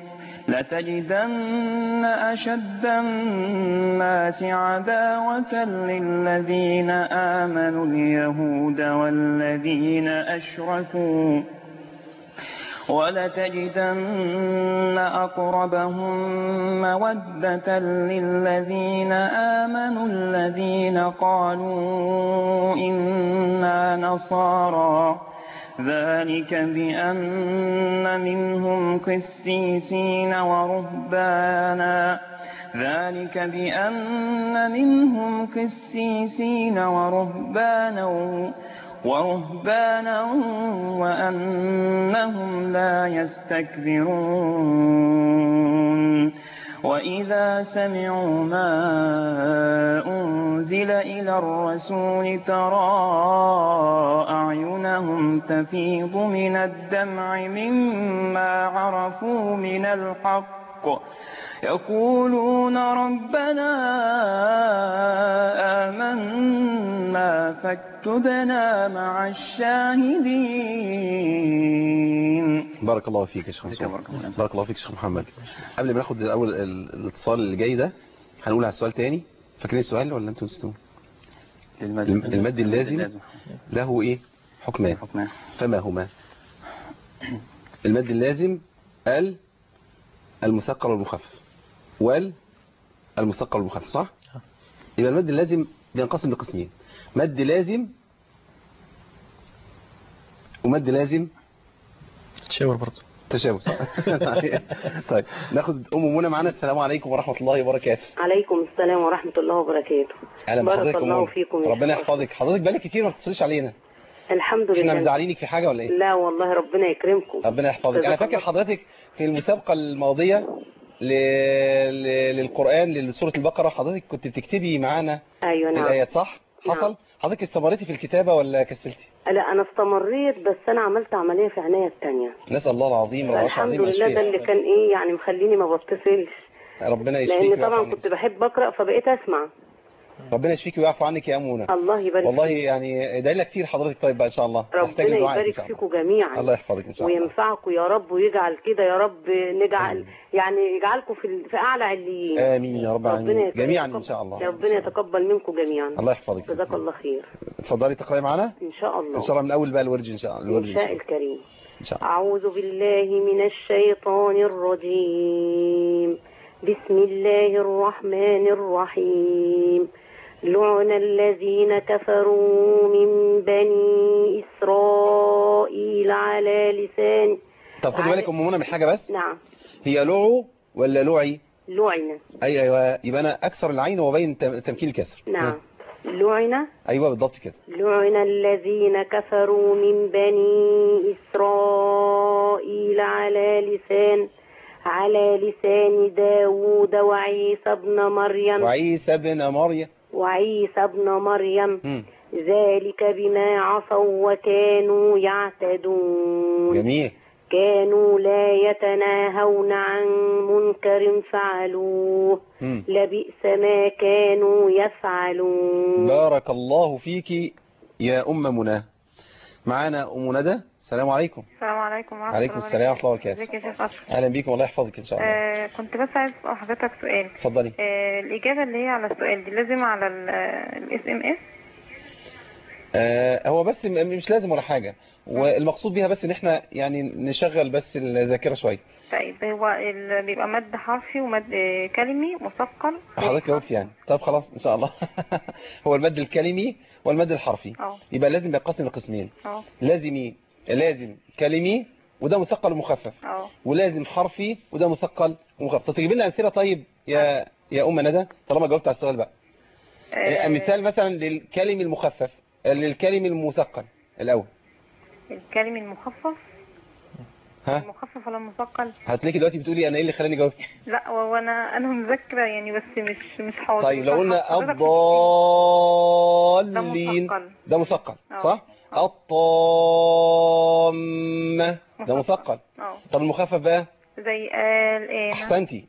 G: لتجدن أشد الناس عداوة للذين آمنوا اليهود والذين أشركوا ولتجدن أقربهم مودة للذين آمنوا الذين قالوا إنا نصارى ذلك بأن منهم قسيسين ورهبانا وأنهم لا يستكبرون. وإذا سمعوا ما أنزل إلى الرسول ترى أعينهم تفيض من الدمع مما عرفوا من الحق يقولون ربنا آمنا فاكتبنا مع الشاهدين.
B: بارك الله فيك يا شيخ منصور. بارك الله فيك يا شيخ محمد. قبل ما ناخد الاول الاتصال اللي جاي ده هنقول على السؤال تاني. فاكرين السؤال ولا انتوا نسيتوه؟ المد اللازم له ايه؟ حكمان. فما هما؟ المد اللازم المثقل والمخفف المثقل والمخفف، صح؟ يبقى المد اللازم بينقسم لقسمين، مد لازم ومد لازم
C: تشاور برضه
B: تشابه، صح؟ طيب ناخد ام منى معانا. السلام عليكم ورحمه الله وبركاته.
H: عليكم السلام ورحمه الله وبركاته.
B: اهلا
H: بارك
B: بحضرتك
H: الله
B: أم.
H: فيكم.
B: ربنا يحفظك. حضرتك بقالك كتير ما بتتصليش علينا.
H: الحمد لله.
B: احنا مزعلينك في حاجه ولا ايه؟
H: لا والله ربنا يكرمكم.
B: ربنا يحفظك. انا فاكر حضرتك في المسابقه الماضيه للقران لسوره البقره، حضرتك كنت بتكتبي معانا
H: ايوه نعم
B: الايات، صح؟ حصل؟
H: نعم.
B: حضرتك استمريتي في الكتابه ولا كسلتي؟
H: لا انا استمريت، بس انا عملت عمليه في عينيا الثانيه.
B: نسال الله العظيم
H: الحمد لله، ده اللي كان ايه يعني مخليني ما بتصلش.
B: ربنا يشفيك.
H: لان طبعا كنت بحب اقرا فبقيت اسمع.
B: ربنا يشفيك ويعفو عنك يا ام منى.
H: الله يبارك
B: والله
H: فيك.
B: يعني ادعي لك كتير حضرتك. طيب بقى ان شاء الله
H: ربنا يبارك فيكم جميعا.
B: الله يحفظك ان شاء الله
H: وينفعكم يا رب، ويجعل كده يا رب، نجعل يعني يجعلكم في اعلى عليين.
B: امين يا رب العالمين جميعا ان شاء الله.
H: ربنا يتقبل منكم جميعا.
B: الله يحفظك.
H: جزاك الله خير.
B: اتفضلي تقراي معانا
H: ان شاء الله.
B: ان شاء الله من اول بقى الورد ان شاء الله.
H: ان شاء الكريم.
B: ان شاء الله.
H: اعوذ بالله من الشيطان الرجيم. بسم الله الرحمن الرحيم. لعن الذين كفروا من بني إسرائيل على لسان.
B: طب خدي بالك ام منى من حاجه بس.
H: نعم.
B: هي لعو ولا لعي؟
H: لعن.
B: ايوه يبقى انا اكسر العين وبين تمكين الكسر.
H: نعم. لعن.
B: ايوه بالضبط كده.
H: لعن الذين كفروا من بني إسرائيل على لسان داود وعيسى ابن مريم ذلك بما عصوا وكانوا يعتدون.
B: جميل.
H: كانوا لا يتناهون عن منكر فعلوه لبئس ما كانوا يفعلون.
B: بارك الله فيك يا أم منى. معانا أم ندى. السلام عليكم.
I: السلام عليكم ورحمة الله.
B: عليكم السلام ورحمة الله وبركاته.
I: ازيك يا شيخ أشرف؟
B: أهلا بيكم الله يحفظك إن شاء الله.
I: كنت بس عايز أسأل حضرتك سؤال.
B: اتفضلي.
I: الإجابة اللي هي على السؤال دي لازم على SMS؟
B: هو بس مش لازم ولا حاجة، والمقصود بيها بس ان احنا يعني نشغل بس الذاكرة شوية.
I: طيب هو بيبقى مد حرفي ومد كلمي مثقل.
B: حضرتك جاوبت يعني. طب خلاص ان شاء الله. هو المد الكلمي والمد الحرفي. يبقى لازم ينقسم لقسمين. لازم كلمي وده مثقل ومخفف، ولازم حرفي وده مثقل ومخفف. طب تجيب لنا امثله طيب يا ام ندى طالما جاوبت على السؤال بقى. مثال مثلا للكلم المخفف، للكلم المثقل الاول.
I: الكلم المخفف. المخفف ولا المثقل؟
B: هتلاقي دلوقتي بتقولي انا ايه اللي خلاني جاوبت.
I: لا وانا مذاكره يعني، بس مش حاضر.
B: طيب لو قلنا الضالين ده مثقل صح؟ الطامه ده مثقل. طب المخفف بقى
I: زي الان.
B: احسنتي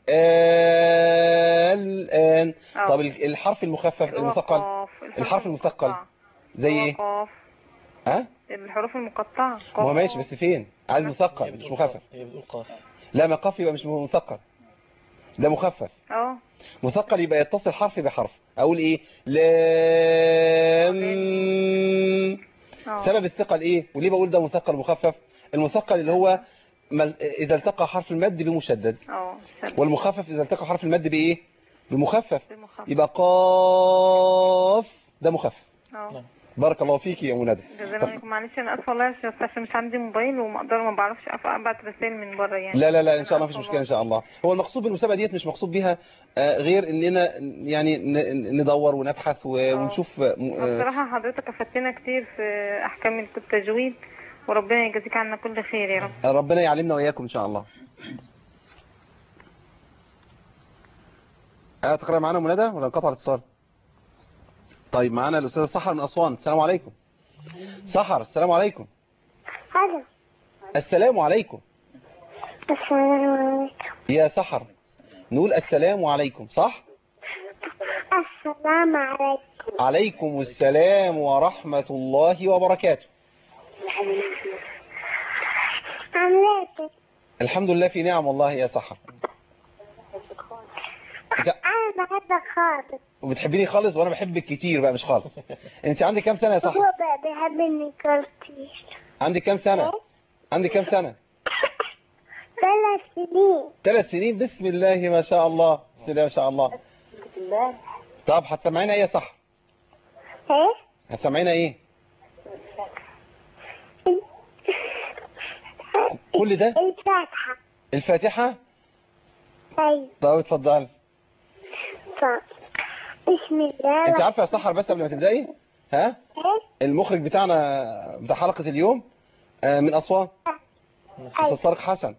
B: الان. طب الحرف المخفف المثقل، الحرف المثقل زي ايه؟
I: الحروف المقطعه.
B: ما هو ماشي بس فين؟ عايز مثقل مش مخفف.
C: هي بتقول قاف.
B: لا ما قاف يبقى مش مثقل، ده مخفف. مثقل يبقى يتصل حرف بحرف. اقول ايه؟ لام. سبب الثقل ايه وليه بقول ده مثقل مخفف؟ المثقل اللي هو اذا التقى حرف المد بمشدد، والمخفف اذا التقى حرف المد بايه؟ بمخفف. يبقى قاف ده مخفف. بارك الله فيك يا ندى.
I: معلش انا اسفه والله عشان مش عندي موبايل ما بعرفش ابعت رسائل من بره يعني.
B: لا ان شاء الله مفيش مشكله ان شاء الله. هو المقصود بالمسابقه ديت مش مقصود بيها غير اننا يعني ندور ونبحث ونشوف.
I: بصراحه حضرتك افدتنا كتير في احكام التجويد، وربنا يجازيك عنا كل خير يا رب.
B: ربنا يعلمنا واياكم ان شاء الله. تقرأ معانا ندى ولا انقطع الاتصال؟ طيب معانا الأستاذة سحر من أسوان. السلام عليكم. سحر السلام عليكم.
D: الو.
B: السلام عليكم.
D: السلام عليكم
B: يا سحر. نقول السلام عليكم صح؟
D: السلام عليكم.
B: عليكم السلام ورحمة الله وبركاته.
D: عملتك.
B: الحمد لله في نعم والله يا سحر.
D: أنا بحبك خالص.
B: وبتحبيني خالص وانا بحبك كتير بقى مش خالص. انت عندك كام سنة يا سحر؟
D: هو بقى بيحبني كتير.
B: عندك كام سنة؟ عندك كام سنة؟
D: 3 سنين.
B: 3 سنين. بسم الله ما شاء الله، بسم الله ما شاء الله. طب هتسمعينا ايه صح؟
D: ايه؟
B: هتسمعينا ايه؟ كل ده؟
D: الفاتحة.
B: الفاتحة؟
D: ايوه.
B: طب اتفضل.
D: طب بسم الله.
B: انت عارفة يا سحر بس قبل ما تبدأي؟ ها؟
D: ايه؟
B: المخرج بتاعنا بتاع حلقة اليوم من أسوان، أستاذ طارق حسن،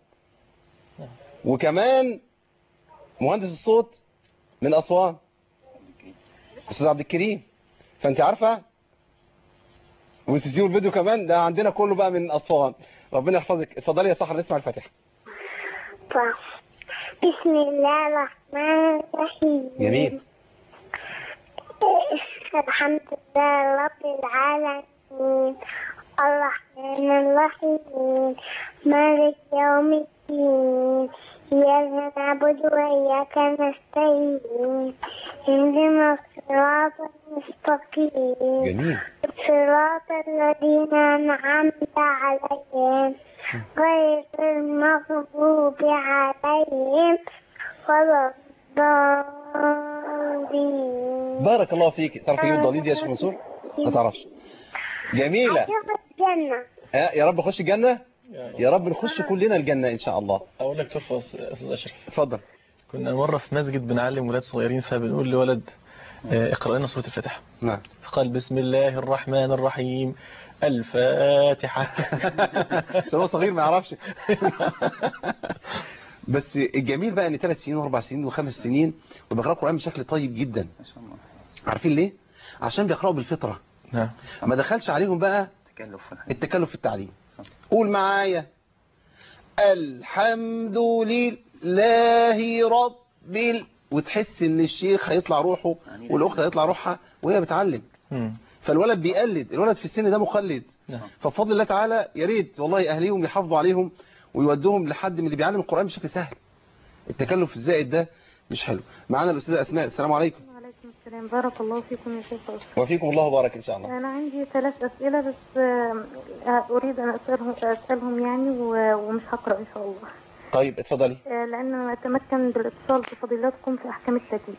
B: وكمان مهندس الصوت من أسوان أستاذ عبد الكريم. فأنت عارفة، والسيسي والفيديو كمان ده عندنا كله بقى من أسوان. ربنا يحفظك. اتفضلي يا سحر نسمع الفاتحة.
D: طب بسم الله الرحمن الرحيم.
B: جميل.
D: الحمد لله رب العالمين الرحمن الرحيم مالك يوم الدين إياك نعبد وإياك نستعين اهدنا الصراط المستقيم.
B: جميل.
D: صراط الذين أنعمت عليهم غير المغضوب عليهم ولا الضالين.
B: بارك الله فيك. تعرف ايه الضالين دي يا شيخ منصور؟ ما تعرفش. جميلة.
D: الجنة.
B: يا رب نخش الجنة، يا رب نخش كلنا الجنة إن شاء الله.
C: أقول لك ترفع أستاذ أشرف.
B: اتفضل.
C: كنا مرة في مسجد بنعلم ولاد صغيرين، فبنقول لولد اقرأ لنا سورة الفاتحة.
B: نعم.
C: فقال بسم الله الرحمن الرحيم الفاتحة.
B: عشان هو صغير ما يعرفش. بس الجميل بقى ان 3 سنين و4 سنين و5 سنين وبيقرأوا القرآن بشكل طيب جدا. عارفين ليه؟ عشان بيقرأوا بالفطرة.
C: نعم.
B: ما دخلش عليهم بقى التكلف في التعليم. قول معايا الحمد لله رب وتحس ان الشيخ هيطلع روحه والاخت هيطلع روحها وهي بتعلم. فالولد بيقلد، الولد في السن ده مقلد. فبفضل الله تعالى يا ريت والله اهليهم يحافظوا عليهم ويودوهم لحد من اللي بيعلم القرآن بشكل سهل. التكلف الزائد ده مش حلو. معانا الأستاذة أسماء. السلام عليكم.
A: وعليكم السلام. بارك الله فيكم يا شيخ أشرف.
B: وفيكم الله بارك إن شاء الله.
A: أنا عندي 3 أسئلة بس أريد أن أسألهم يعني ومش هقرأ إن شاء الله.
B: طيب اتفضلي.
A: لأن أنا أتمكن بالاتصال بفضيلتكم في أحكام التجويد.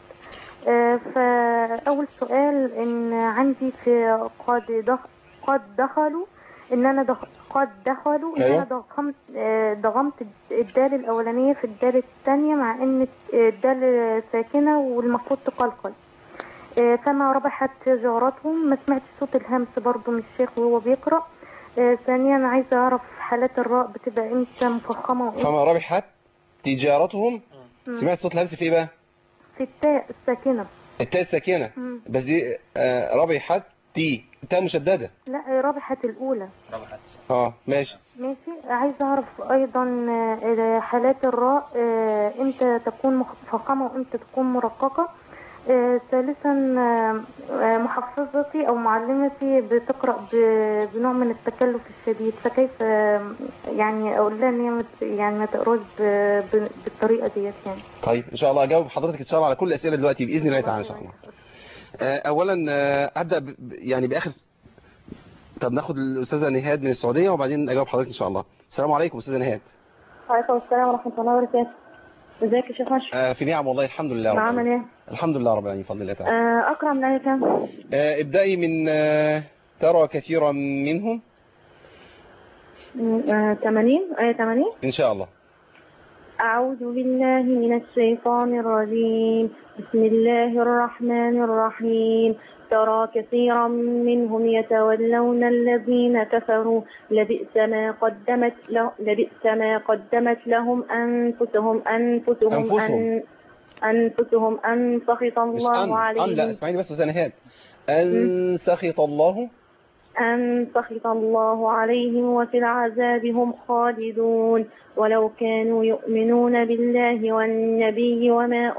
A: فأول سؤال إن عندي في قد دخلوا إن أنا قد دخلوا إن أنا ضغمت الدال الأولانية في الدال الثانية مع إن الدال ساكنة والمفروض تقلقل. فما ربحت تجارتهم. ما سمعت صوت الهمس برضو من الشيخ وهو بيقرأ. ثانيا عايزة أعرف حالات الراء بتبقى إمتى مفخمة وإمتى.
B: فما ربحت تجارتهم. سمعت صوت الهمس في إيه بقى؟
A: في التاء الساكنة.
B: التاء الساكنة. بس دي ربحت تاء مشددة.
A: لا ربحت الأولى.
B: ربحت. ماشي.
A: عايزة أعرف أيضا حالات الراء إمتى تكون مفخمة وإمتى تكون مرققة. ثالثا محفظتي أو معلمتي بتقرأ بنوع من التكلف الشديد، فكيف يعني أقول لها إن هي يعني ما تقراش بالطريقة ديت يعني.
B: طيب إن شاء الله أجاوب حضرتك إن شاء الله على كل الأسئلة دلوقتي بإذن الله تعالى إن شاء الله. أولا أبدأ يعني بآخر. طب ناخد الأستاذة نهاد من السعودية وبعدين أجاوب حضرتك إن شاء الله. السلام عليكم أستاذة نهاد.
J: وعليكم السلام ورحمة الله وبركاته. ازيك يا شيخ أشرف؟
B: في نعم والله الحمد لله.
J: عامل ايه؟
B: الحمد لله رب العالمين بفضل الله تعالى.
J: أقرأ من آية كام؟
B: ابدأي من ترى كثيرا منهم.
J: 80 آية 80
B: إن شاء الله.
J: أعوذ بالله من الشيطان الرجيم. بسم الله الرحمن الرحيم. ترى كثيرا منهم يتولون الذين كفروا لبئس ما قدمت لهم أنفسهم أن سخط الله عليهم.
B: لا اسمعيني بس أستاذة نهاد. أن سخط الله عليهم وفي العذاب هم خالدون ولو كانوا يؤمنون بالله والنبي وما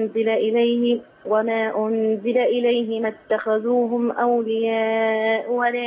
B: أنزل إليه ما اتخذوهم أولياء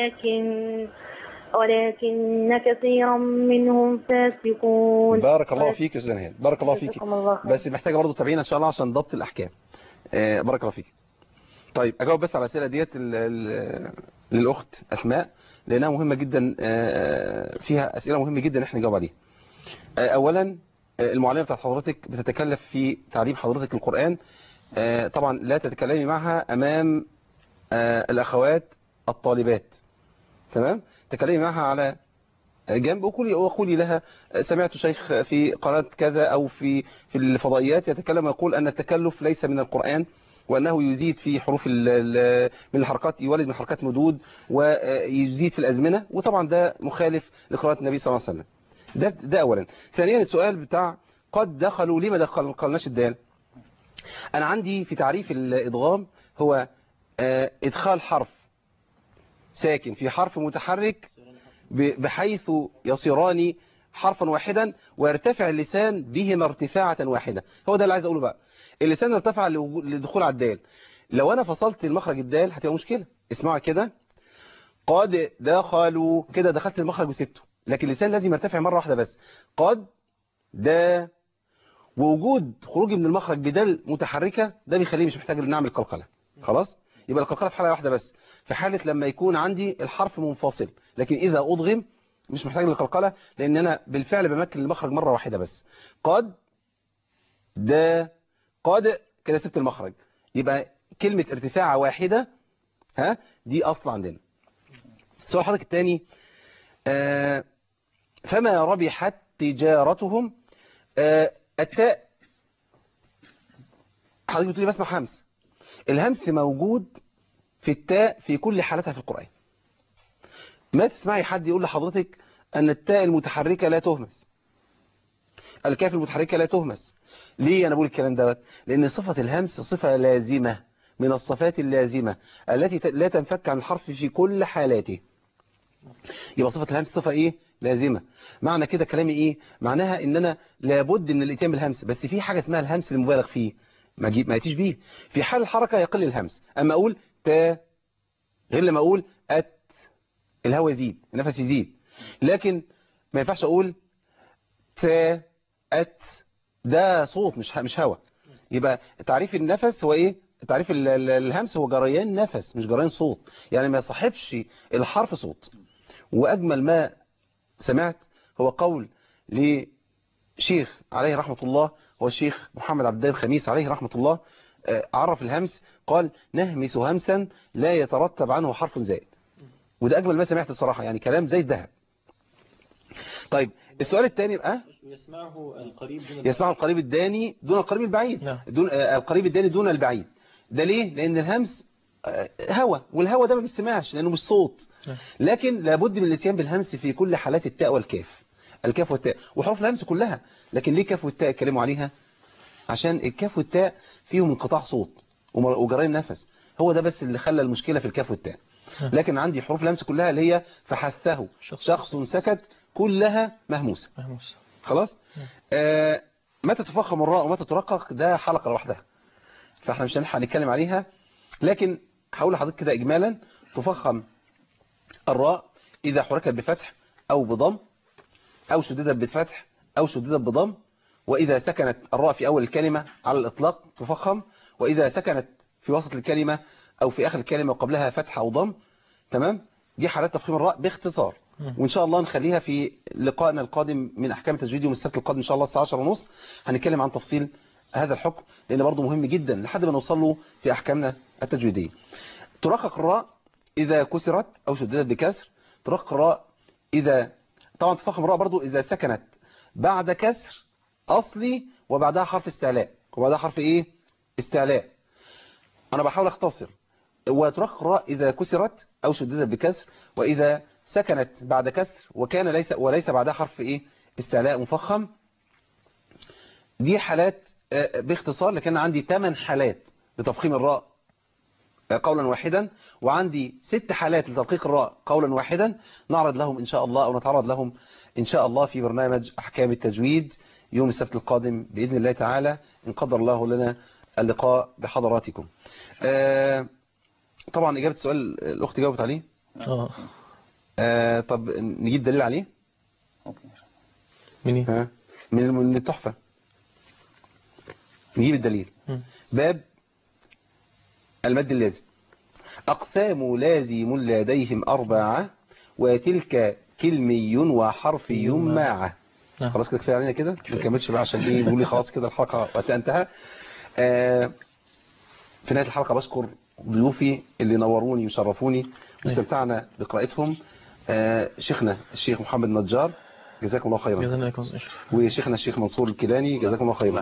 B: ولكن كثيرا منهم فاسقون. بارك الله فيك يا أستاذة نهاد. بارك الله فيك. بس محتاجة برضه تتابعينا إن شاء الله عشان ضبط الأحكام. بارك الله فيك. طيب اجاوب بس على الاسئله ديت للاخت اسماء، لانها مهمه جدا، فيها اسئله مهمه جدا احنا نجاوب عليها. اولا المعلمه بتاعت حضرتك بتتكلف في تعليم حضرتك القران، طبعا لا تتكلمي معها امام الاخوات الطالبات، تمام؟ تكلمي معها على جنب وقولي لها سمعت شيخ في قناة كذا أو في الفضائيات يتكلم ويقول أن التكلف ليس من القرآن، وأنه يزيد في حروف من الحركات، يولد من حركات مدود ويزيد في الأزمنة، وطبعا ده مخالف لقراءة النبي صلى الله عليه وسلم. ده أولا. ثانيا السؤال بتاع قد دخلوا، ليه ما دخلناش الدال؟ أنا عندي في تعريف الإدغام هو إدخال حرف ساكن في حرف متحرك بحيث يصيران حرفا واحدا ويرتفع اللسان بهما ارتفاعة واحدة. هو ده اللي عايز أقوله بقى. اللسان ارتفع للدخول على الدال. لو أنا فصلت المخرج الدال هتبقى مشكلة. اسمعوا كده، قد دخلوا، كده دخلت المخرج وسبته، لكن اللسان لازم يرتفع مرة واحدة بس. قد دا، ووجود خروجي من المخرج بدال متحركة ده بيخليه مش محتاج نعمل قلقلة. خلاص؟ يبقى القلقلة في حالة واحدة بس، في حالة لما يكون عندي الحرف منفصل، لكن إذا أضغم مش محتاج للقلقلة، لأن أنا بالفعل بمكن المخرج مرة واحدة بس. قد دا، قد، كده سبت المخرج، يبقى كلمة ارتفاع واحدة دي أصل عندنا. السؤال حضرتك الثاني، فما ربحت تجارتهم، التاء حضرتك بتقولي بسمع همس. الهمس موجود في التاء في كل حالتها في القرآن. ما تسمعي حد يقول لحضرتك أن التاء المتحركة لا تهمس، الكاف المتحركة لا تهمس. ليه أنا بقول الكلام دوت؟ لأن صفة الهمس صفة لازمة من الصفات اللازمة التي لا تنفك عن الحرف في كل حالاته. يبقى صفة الهمس صفة إيه؟ لازمة. معنى كده كلامي إيه؟ معناها إن أنا لابد من الإتيان بالهمس، بس في حاجة اسمها الهمس المبالغ فيه، ما يتيش بيه. في حال الحركة يقل الهمس، أما أقول تا غير لما أقول أت، الهواء يزيد، النفس يزيد. لكن ما ينفعش أقول تا أت، ده صوت مش هواء. يبقى تعريف النفس هو إيه؟ تعريف الهمس هو جريان نفس مش جريان صوت، يعني ما يصاحبش الحرف صوت. وأجمل ما سمعت هو قول لشيخ عليه رحمة الله، هو الشيخ محمد عبد الدايم خميس عليه رحمة الله، عرف الهمس قال نهمس همسا لا يترتب عنه حرف زائد. وده أجمل ما سمعت الصراحة، يعني كلام زي الذهب. طيب السؤال الثاني بقى،
C: يسمعه القريب دون
B: يسمعه القريب الداني دون القريب البعيد.
C: نعم.
B: دون القريب الداني دون البعيد. ده ليه؟ لأن الهمس هوا، والهوا ده ما بيسمعش لأنه مش صوت.
C: نعم.
B: لكن لابد من الاتيان بالهمس في كل حالات التاء والكاف، الكاف والتاء وحروف الهمس كلها. لكن ليه كاف والتاء اتكلموا عليها؟ عشان الكاف والتاء فيهم انقطاع صوت وجرين نفس، هو ده بس اللي خلى المشكلة في الكاف والتاء. لكن عندي حروف الهمس كلها اللي هي فحثه شخص سكت كلها مهموسة. خلاص. متى تفخم الراء ومتى ترقق ده حلقة لوحدها، فاحنا مش هنلحق نتكلم عليها. لكن هقول لحضرتك كده إجمالا، تفخم الراء إذا حركت بفتح أو بضم، أو شددت بفتح أو شددت بضم. وإذا سكنت الراء في أول الكلمة على الإطلاق تفخم، وإذا سكنت في وسط الكلمة أو في آخر الكلمة وقبلها فتح أو ضم. تمام؟ دي حالات تفخيم الراء باختصار، وإن شاء الله نخليها في لقائنا القادم من أحكام التجويد يوم السبت القادم إن شاء الله الساعة 10:30 هنتكلم عن تفصيل هذا الحكم، لأن برضه مهم جدا لحد ما نوصل له في أحكامنا التجويدية. ترقق الراء إذا كسرت أو شددت بكسر. ترقق الراء إذا، طبعا تفخم الراء برضه إذا سكنت بعد كسر أصلي وبعدها حرف استعلاء، وبعدها حرف إيه؟ استعلاء. أنا بحاول أختصر. وترقق الراء إذا كسرت أو شددت بكسر، وإذا سكنت بعد كسر وكان وليس بعدها حرف إيه؟ استعلاء مفخم. دي حالات باختصار، لكن عندي 8 حالات لتفخيم الراء قولا واحدا، وعندي 6 حالات لترقيق الراء قولا واحدا. نعرض لهم إن شاء الله أو نتعرض لهم إن شاء الله في برنامج أحكام التجويد يوم السبت القادم بإذن الله تعالى، إن قدر الله لنا اللقاء بحضراتكم. طبعا إجابة السؤال الأخت جاوبت عليه. طب نجيب دليل عليه من التحفة. نجيب الدليل. باب المد اللازم. أقسام لازم لديهم 4 وتلك كلمي وحرفي معه. خلاص كده كفايه علينا كده، ما نكملش بقى عشان ايه بيقول لي خلاص كده الحلقه وقتها انتهى. في نهايه الحلقه بشكر ضيوفي اللي نوروني وشرفوني واستمتعنا بقراءتهم. شيخنا الشيخ محمد نجار جزاكم الله خيرا.
C: جزانا الله
B: وشيخنا الشيخ منصور الكيلاني جزاكم الله خيرا.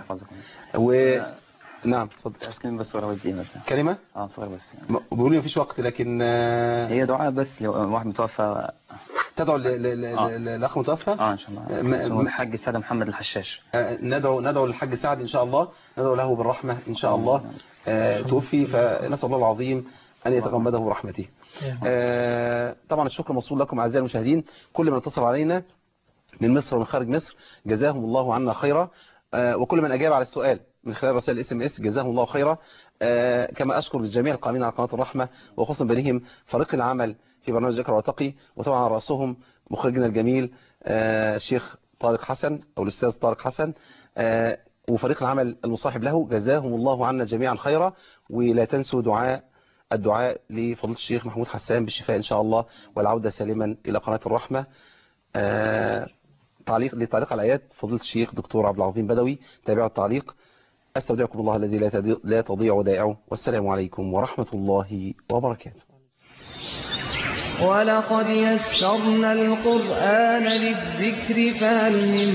B: نعم اتفضل.
K: بس صغيره دي مثلا
B: كلمه
K: صغيره بس
B: يعني بيقولوا لي مفيش وقت، لكن
K: هي دعاء بس لو واحد متوفى
B: تدعو للاخ متوفى
K: ان شاء الله الحاج سعد محمد الحشاش.
B: ندعو للحاج سعد ان شاء الله، ندعو له بالرحمه ان شاء الله. توفي، فنسال الله العظيم ان يتغمده برحمته. طبعا الشكر موصول لكم اعزائي المشاهدين، كل من اتصل علينا من مصر ومن خارج مصر جزاهم الله عنا خيرا، وكل من اجاب على السؤال من خلال رسائل SMS جزاهم الله خيرا. كما أشكر الجميع القائمين على قناة الرحمة، وخصوصا بينهم فريق العمل في برنامج ذكر وتقي، وطبعا على رأسهم مخرجنا الجميل الشيخ طارق حسن أو الأستاذ طارق حسن، وفريق العمل المصاحب له جزاهم الله عنا جميعا خيرا. ولا تنسوا الدعاء لفضيلة الشيخ محمود حسان بالشفاء إن شاء الله والعودة سالما إلى قناة الرحمة. لتعليق على الآيات فضيلة الشيخ دكتور عبد العظيم بدوي، تابعوا التعليق. أستودعكم الله الذي لا تضيع ودائعه، والسلام عليكم ورحمة الله وبركاته.
L: ولقد يسرنا القرآن للذكر فهل من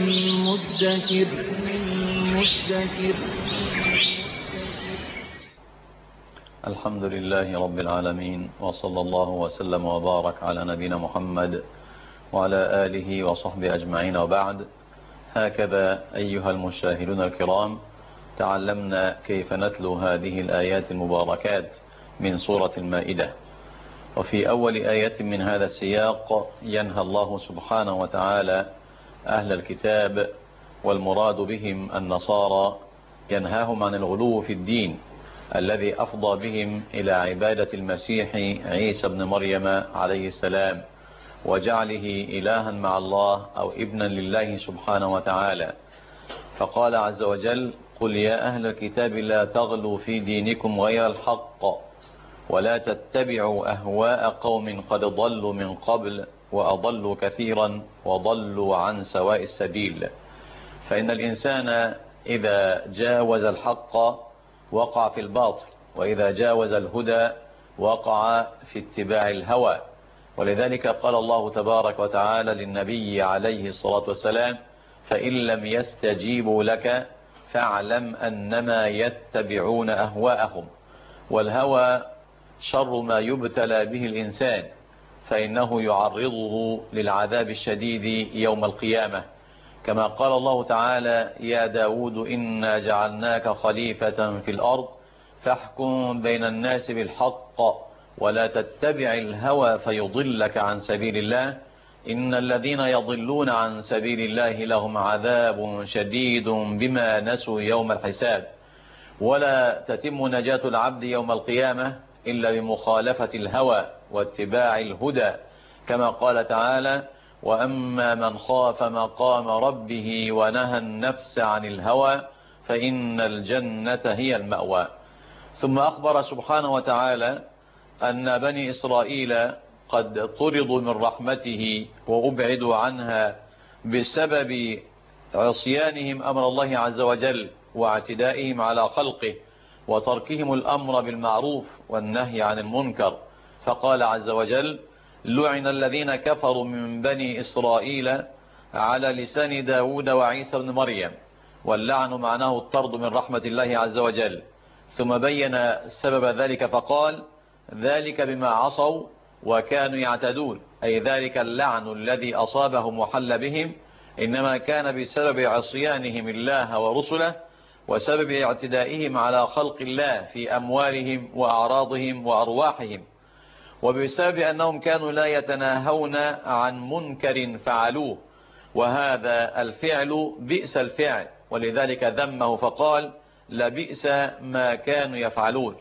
L: مدكر.
M: الحمد لله رب العالمين، وصلى الله وسلم وبارك على نبينا محمد وعلى آله وصحبه أجمعين، وبعد. هكذا أيها المشاهدون الكرام تعلمنا كيف نتلو هذه الآيات المباركات من سورة المائدة. وفي أول آية من هذا السياق ينهى الله سبحانه وتعالى أهل الكتاب، والمراد بهم النصارى، ينهاهم عن الغلو في الدين الذي أفضى بهم إلى عبادة المسيح عيسى بن مريم عليه السلام، وجعله إلها مع الله أو ابنا لله سبحانه وتعالى. فقال عز وجل: قل يا أهل الكتاب لا تغلوا في دينكم غير الحق ولا تتبعوا أهواء قوم قد ضلوا من قبل وأضلوا كثيرا وضلوا عن سواء السبيل. فإن الإنسان إذا جاوز الحق وقع في الباطل، وإذا جاوز الهدى وقع في اتباع الهوى. ولذلك قال الله تبارك وتعالى للنبي عليه الصلاة والسلام: فإن لم يستجيبوا لك فاعلم أنما يتبعون أهواءهم. والهوى شر ما يبتلى به الإنسان، فإنه يعرضه للعذاب الشديد يوم القيامة، كما قال الله تعالى: يا داود إنا جعلناك خليفة في الأرض فاحكم بين الناس بالحق ولا تتبع الهوى فيضلك عن سبيل الله إن الذين يضلون عن سبيل الله لهم عذاب شديد بما نسوا يوم الحساب. ولا تتم نجاة العبد يوم القيامة إلا بمخالفة الهوى واتباع الهدى، كما قال تعالى: وأما من خاف مقام ربه ونهى النفس عن الهوى فإن الجنة هي المأوى. ثم أخبر سبحانه وتعالى أن بني إسرائيل قد طردوا من رحمته وأبعدوا عنها بسبب عصيانهم أمر الله عز وجل واعتدائهم على خلقه وتركهم الأمر بالمعروف والنهي عن المنكر. فقال عز وجل: لعن الذين كفروا من بني إسرائيل على لسان داود وعيسى بن مريم. واللعن معناه الطرد من رحمة الله عز وجل. ثم بين سبب ذلك فقال: ذلك بما عصوا وكانوا يعتدون، أي ذلك اللعن الذي أصابهم وحل بهم إنما كان بسبب عصيانهم الله ورسله وسبب اعتدائهم على خلق الله في أموالهم وأعراضهم وأرواحهم، وبسبب أنهم كانوا لا يتناهون عن منكر فعلوه، وهذا الفعل بئس الفعل، ولذلك ذمه فقال: لبئس ما كانوا يفعلون.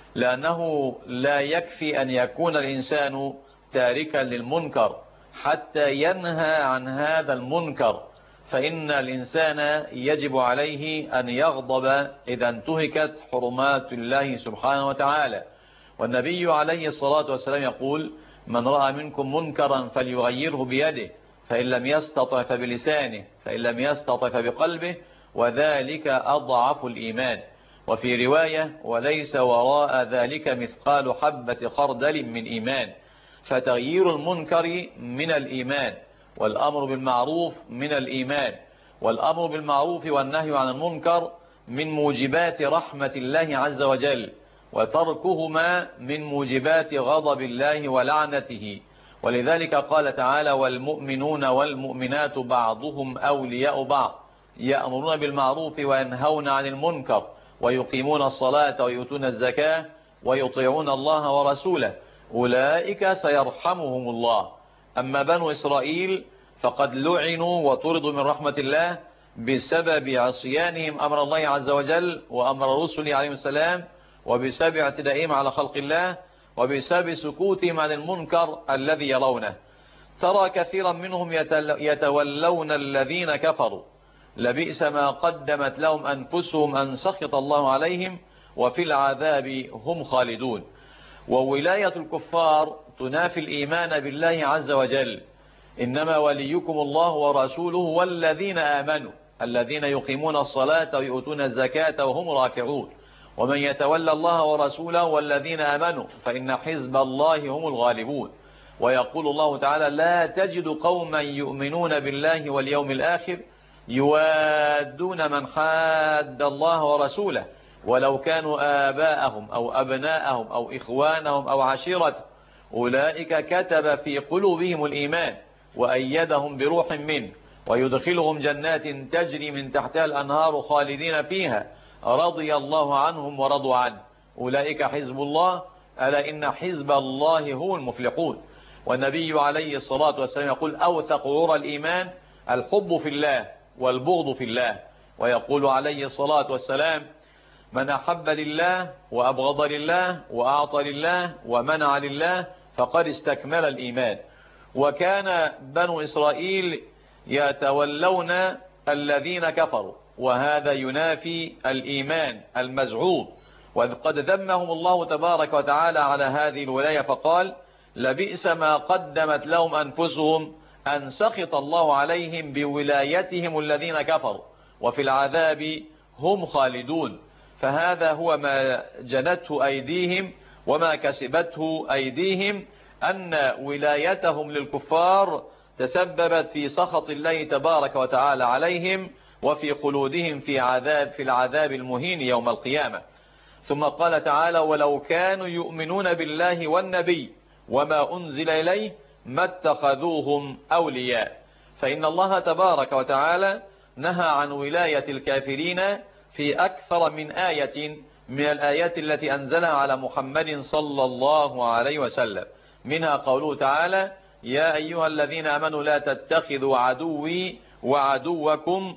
M: لأنه لا يكفي أن يكون الإنسان تاركا للمنكر حتى ينهى عن هذا المنكر، فإن الإنسان يجب عليه أن يغضب إذا انتهكت حرمات الله سبحانه وتعالى والنبي عليه الصلاة والسلام يقول: من رأى منكم منكرا فليغيره بيده، فإن لم يستطع فبلسانه، فإن لم يستطع فبقلبه، وذلك أضعف الإيمان. وفي رواية: وليس وراء ذلك مثقال حبة خردل من إيمان. فتغيير المنكر من الإيمان، والأمر بالمعروف من الإيمان، والأمر بالمعروف والنهي عن المنكر من موجبات رحمة الله عز وجل، وتركهما من موجبات غضب الله ولعنته. ولذلك قال تعالى: والمؤمنون والمؤمنات بعضهم أولياء بعض يأمرون بالمعروف وينهون عن المنكر ويقيمون الصلاة ويؤتون الزكاة ويطيعون الله ورسوله أولئك سيرحمهم الله. أما بنو إسرائيل فقد لعنوا وطردوا من رحمة الله بسبب عصيانهم أمر الله عز وجل وأمر رسله عليه السلام، وبسبب اعتدائهم على خلق الله، وبسبب سكوتهم عن المنكر الذي يرونه. ترى كثيرا منهم يتولون الذين كفروا، لبئس ما قدمت لهم أنفسهم أن سخط الله عليهم وفي العذاب هم خالدون. وولاية الكفار تنافي الإيمان بالله عز وجل. إنما وليكم الله ورسوله والذين آمنوا الذين يقيمون الصلاة ويؤتون الزكاة وهم راكعون. ومن يتولى الله ورسوله والذين آمنوا فإن حزب الله هم الغالبون. ويقول الله تعالى: لا تجد قوما يؤمنون بالله واليوم الآخر يوادون من حاد الله ورسوله ولو كانوا آباءهم أو أبناءهم أو إخوانهم أو عشيرتهم أولئك كتب في قلوبهم الإيمان وأيدهم بروح منه ويدخلهم جنات تجري من تحتها الأنهار خالدين فيها رضي الله عنهم ورضوا عنه أولئك حزب الله ألا إن حزب الله هو المفلحون. والنبي عليه الصلاة والسلام يقول: أوثق عرى الإيمان الحب في الله والبغض في الله. ويقول عليه الصلاة والسلام: من أحب لله وأبغض لله وأعطى لله ومنع لله فقد استكمل الإيمان. وكان بنو إسرائيل يتولون الذين كفروا، وهذا ينافي الإيمان المزعوم. وقد ذمهم الله تبارك وتعالى على هذه الولاية فقال: لبئس ما قدمت لهم أنفسهم أن سخط الله عليهم بولايتهم الذين كفروا وفي العذاب هم خالدون. فهذا هو ما جنته أيديهم وما كسبته أيديهم، أن ولايتهم للكفار تسببت في سخط الله تبارك وتعالى عليهم وفي خلودهم في العذاب المهين يوم القيامة. ثم قال تعالى: ولو كانوا يؤمنون بالله والنبي وما أنزل إليه ما اتخذوهم أولياء. فإن الله تبارك وتعالى نهى عن ولاية الكافرين في أكثر من آية من الآيات التي أنزلها على محمد صلى الله عليه وسلم. منها قوله تعالى: يا أيها الذين آمنوا لا تتخذوا عدوي وعدوكم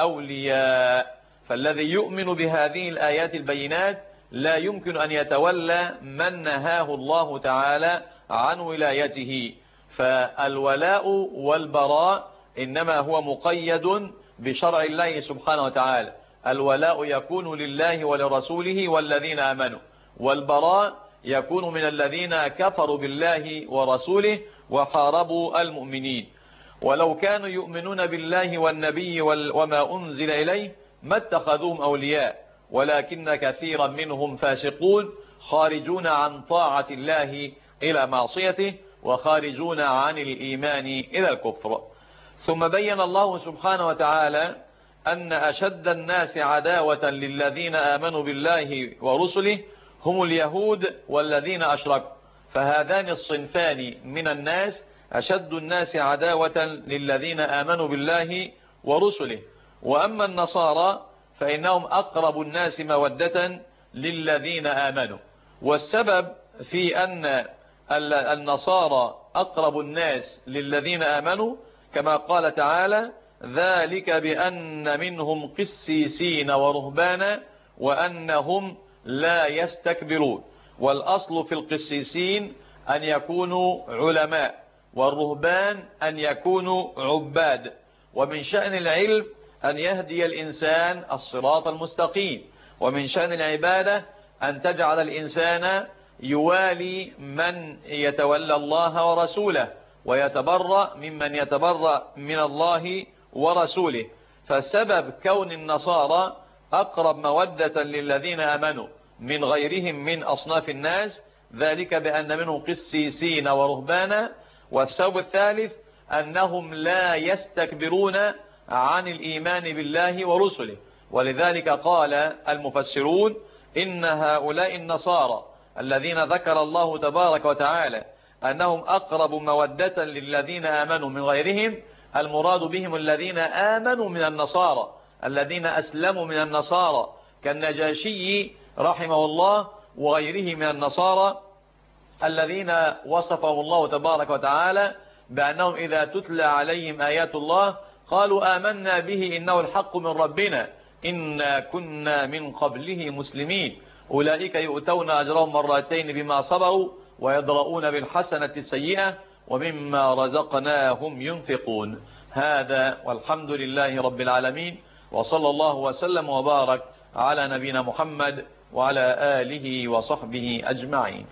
M: أولياء. فالذي يؤمن بهذه الآيات البينات لا يمكن أن يتولى من نهاه الله تعالى عن ولايته. فالولاء والبراء إنما هو مقيد بشرع الله سبحانه وتعالى. الولاء يكون لله ولرسوله والذين آمنوا، والبراء يكون من الذين كفروا بالله ورسوله وحاربوا المؤمنين. ولو كانوا يؤمنون بالله والنبي وما أنزل إليه ما اتخذوهم أولياء ولكن كثيرا منهم فاسقون خارجون عن طاعة الله إلى معصيته وخارجون عن الإيمان إلى الكفر. ثم بين الله سبحانه وتعالى أن أشد الناس عداوة للذين آمنوا بالله ورسله هم اليهود والذين أشركوا. فهذان الصنفان من الناس أشد الناس عداوة للذين آمنوا بالله ورسله. وأما النصارى فإنهم أقرب الناس مودة للذين آمنوا. والسبب في أن النصارى أقرب الناس للذين آمنوا كما قال تعالى: ذلك بأن منهم قسيسين ورهبانا وأنهم لا يستكبرون. والأصل في القسيسين أن يكونوا علماء، والرهبان أن يكونوا عباد. ومن شأن العلم أن يهدي الإنسان الصراط المستقيم، ومن شأن العبادة أن تجعل الإنسان يوالي من يتولى الله ورسوله ويتبرأ ممن يتبرأ من الله ورسوله. فسبب كون النصارى أقرب مودة للذين آمنوا من غيرهم من أصناف الناس ذلك بأن منهم قسيسين ورهبانا. والسبب الثالث أنهم لا يستكبرون عن الإيمان بالله ورسله. ولذلك قال المفسرون إن هؤلاء النصارى الذين ذكر الله تبارك وتعالى أنهم أقرب مودة للذين آمنوا من غيرهم، المراد بهم الذين آمنوا من النصارى، الذين أسلموا من النصارى كالنجاشي رحمه الله وغيره من النصارى الذين وصفه الله تبارك وتعالى بأنهم إذا تتلى عليهم آيات الله قالوا آمنا به إنه الحق من ربنا إنا كنا من قبله مسلمين. أولئك يؤتون أجرهم مرتين بما صبروا ويدرؤون بالحسنة السيئة ومما رزقناهم ينفقون. هذا والحمد لله رب العالمين، وصلى الله وسلم وبارك على نبينا محمد وعلى آله وصحبه أجمعين.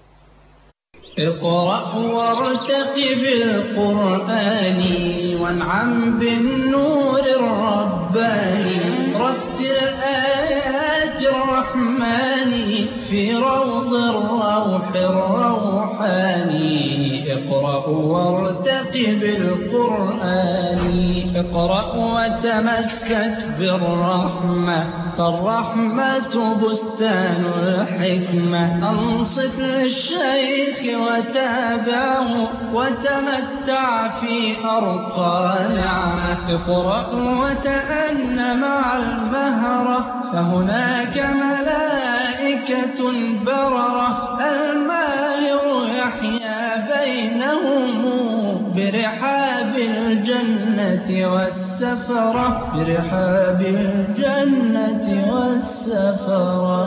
L: اقرأ وارتقب القرآن وانعم بالنور الرباني، رتل آيات الرحمن في روض الروح الروحاني. اقرأ وارتقب القرآن، اقرأ وتمسك بالرحمة فالرحمة بستان الحكمة. أنصت للشيخ وتابعه وتمتع في أرقى نعمة. اقرأ وتأن مع المهرة فهناك ملائكة بررة. الماهر يحيا بينهم برحاب الجنة والسفرة، برحاب الجنة والسفرة.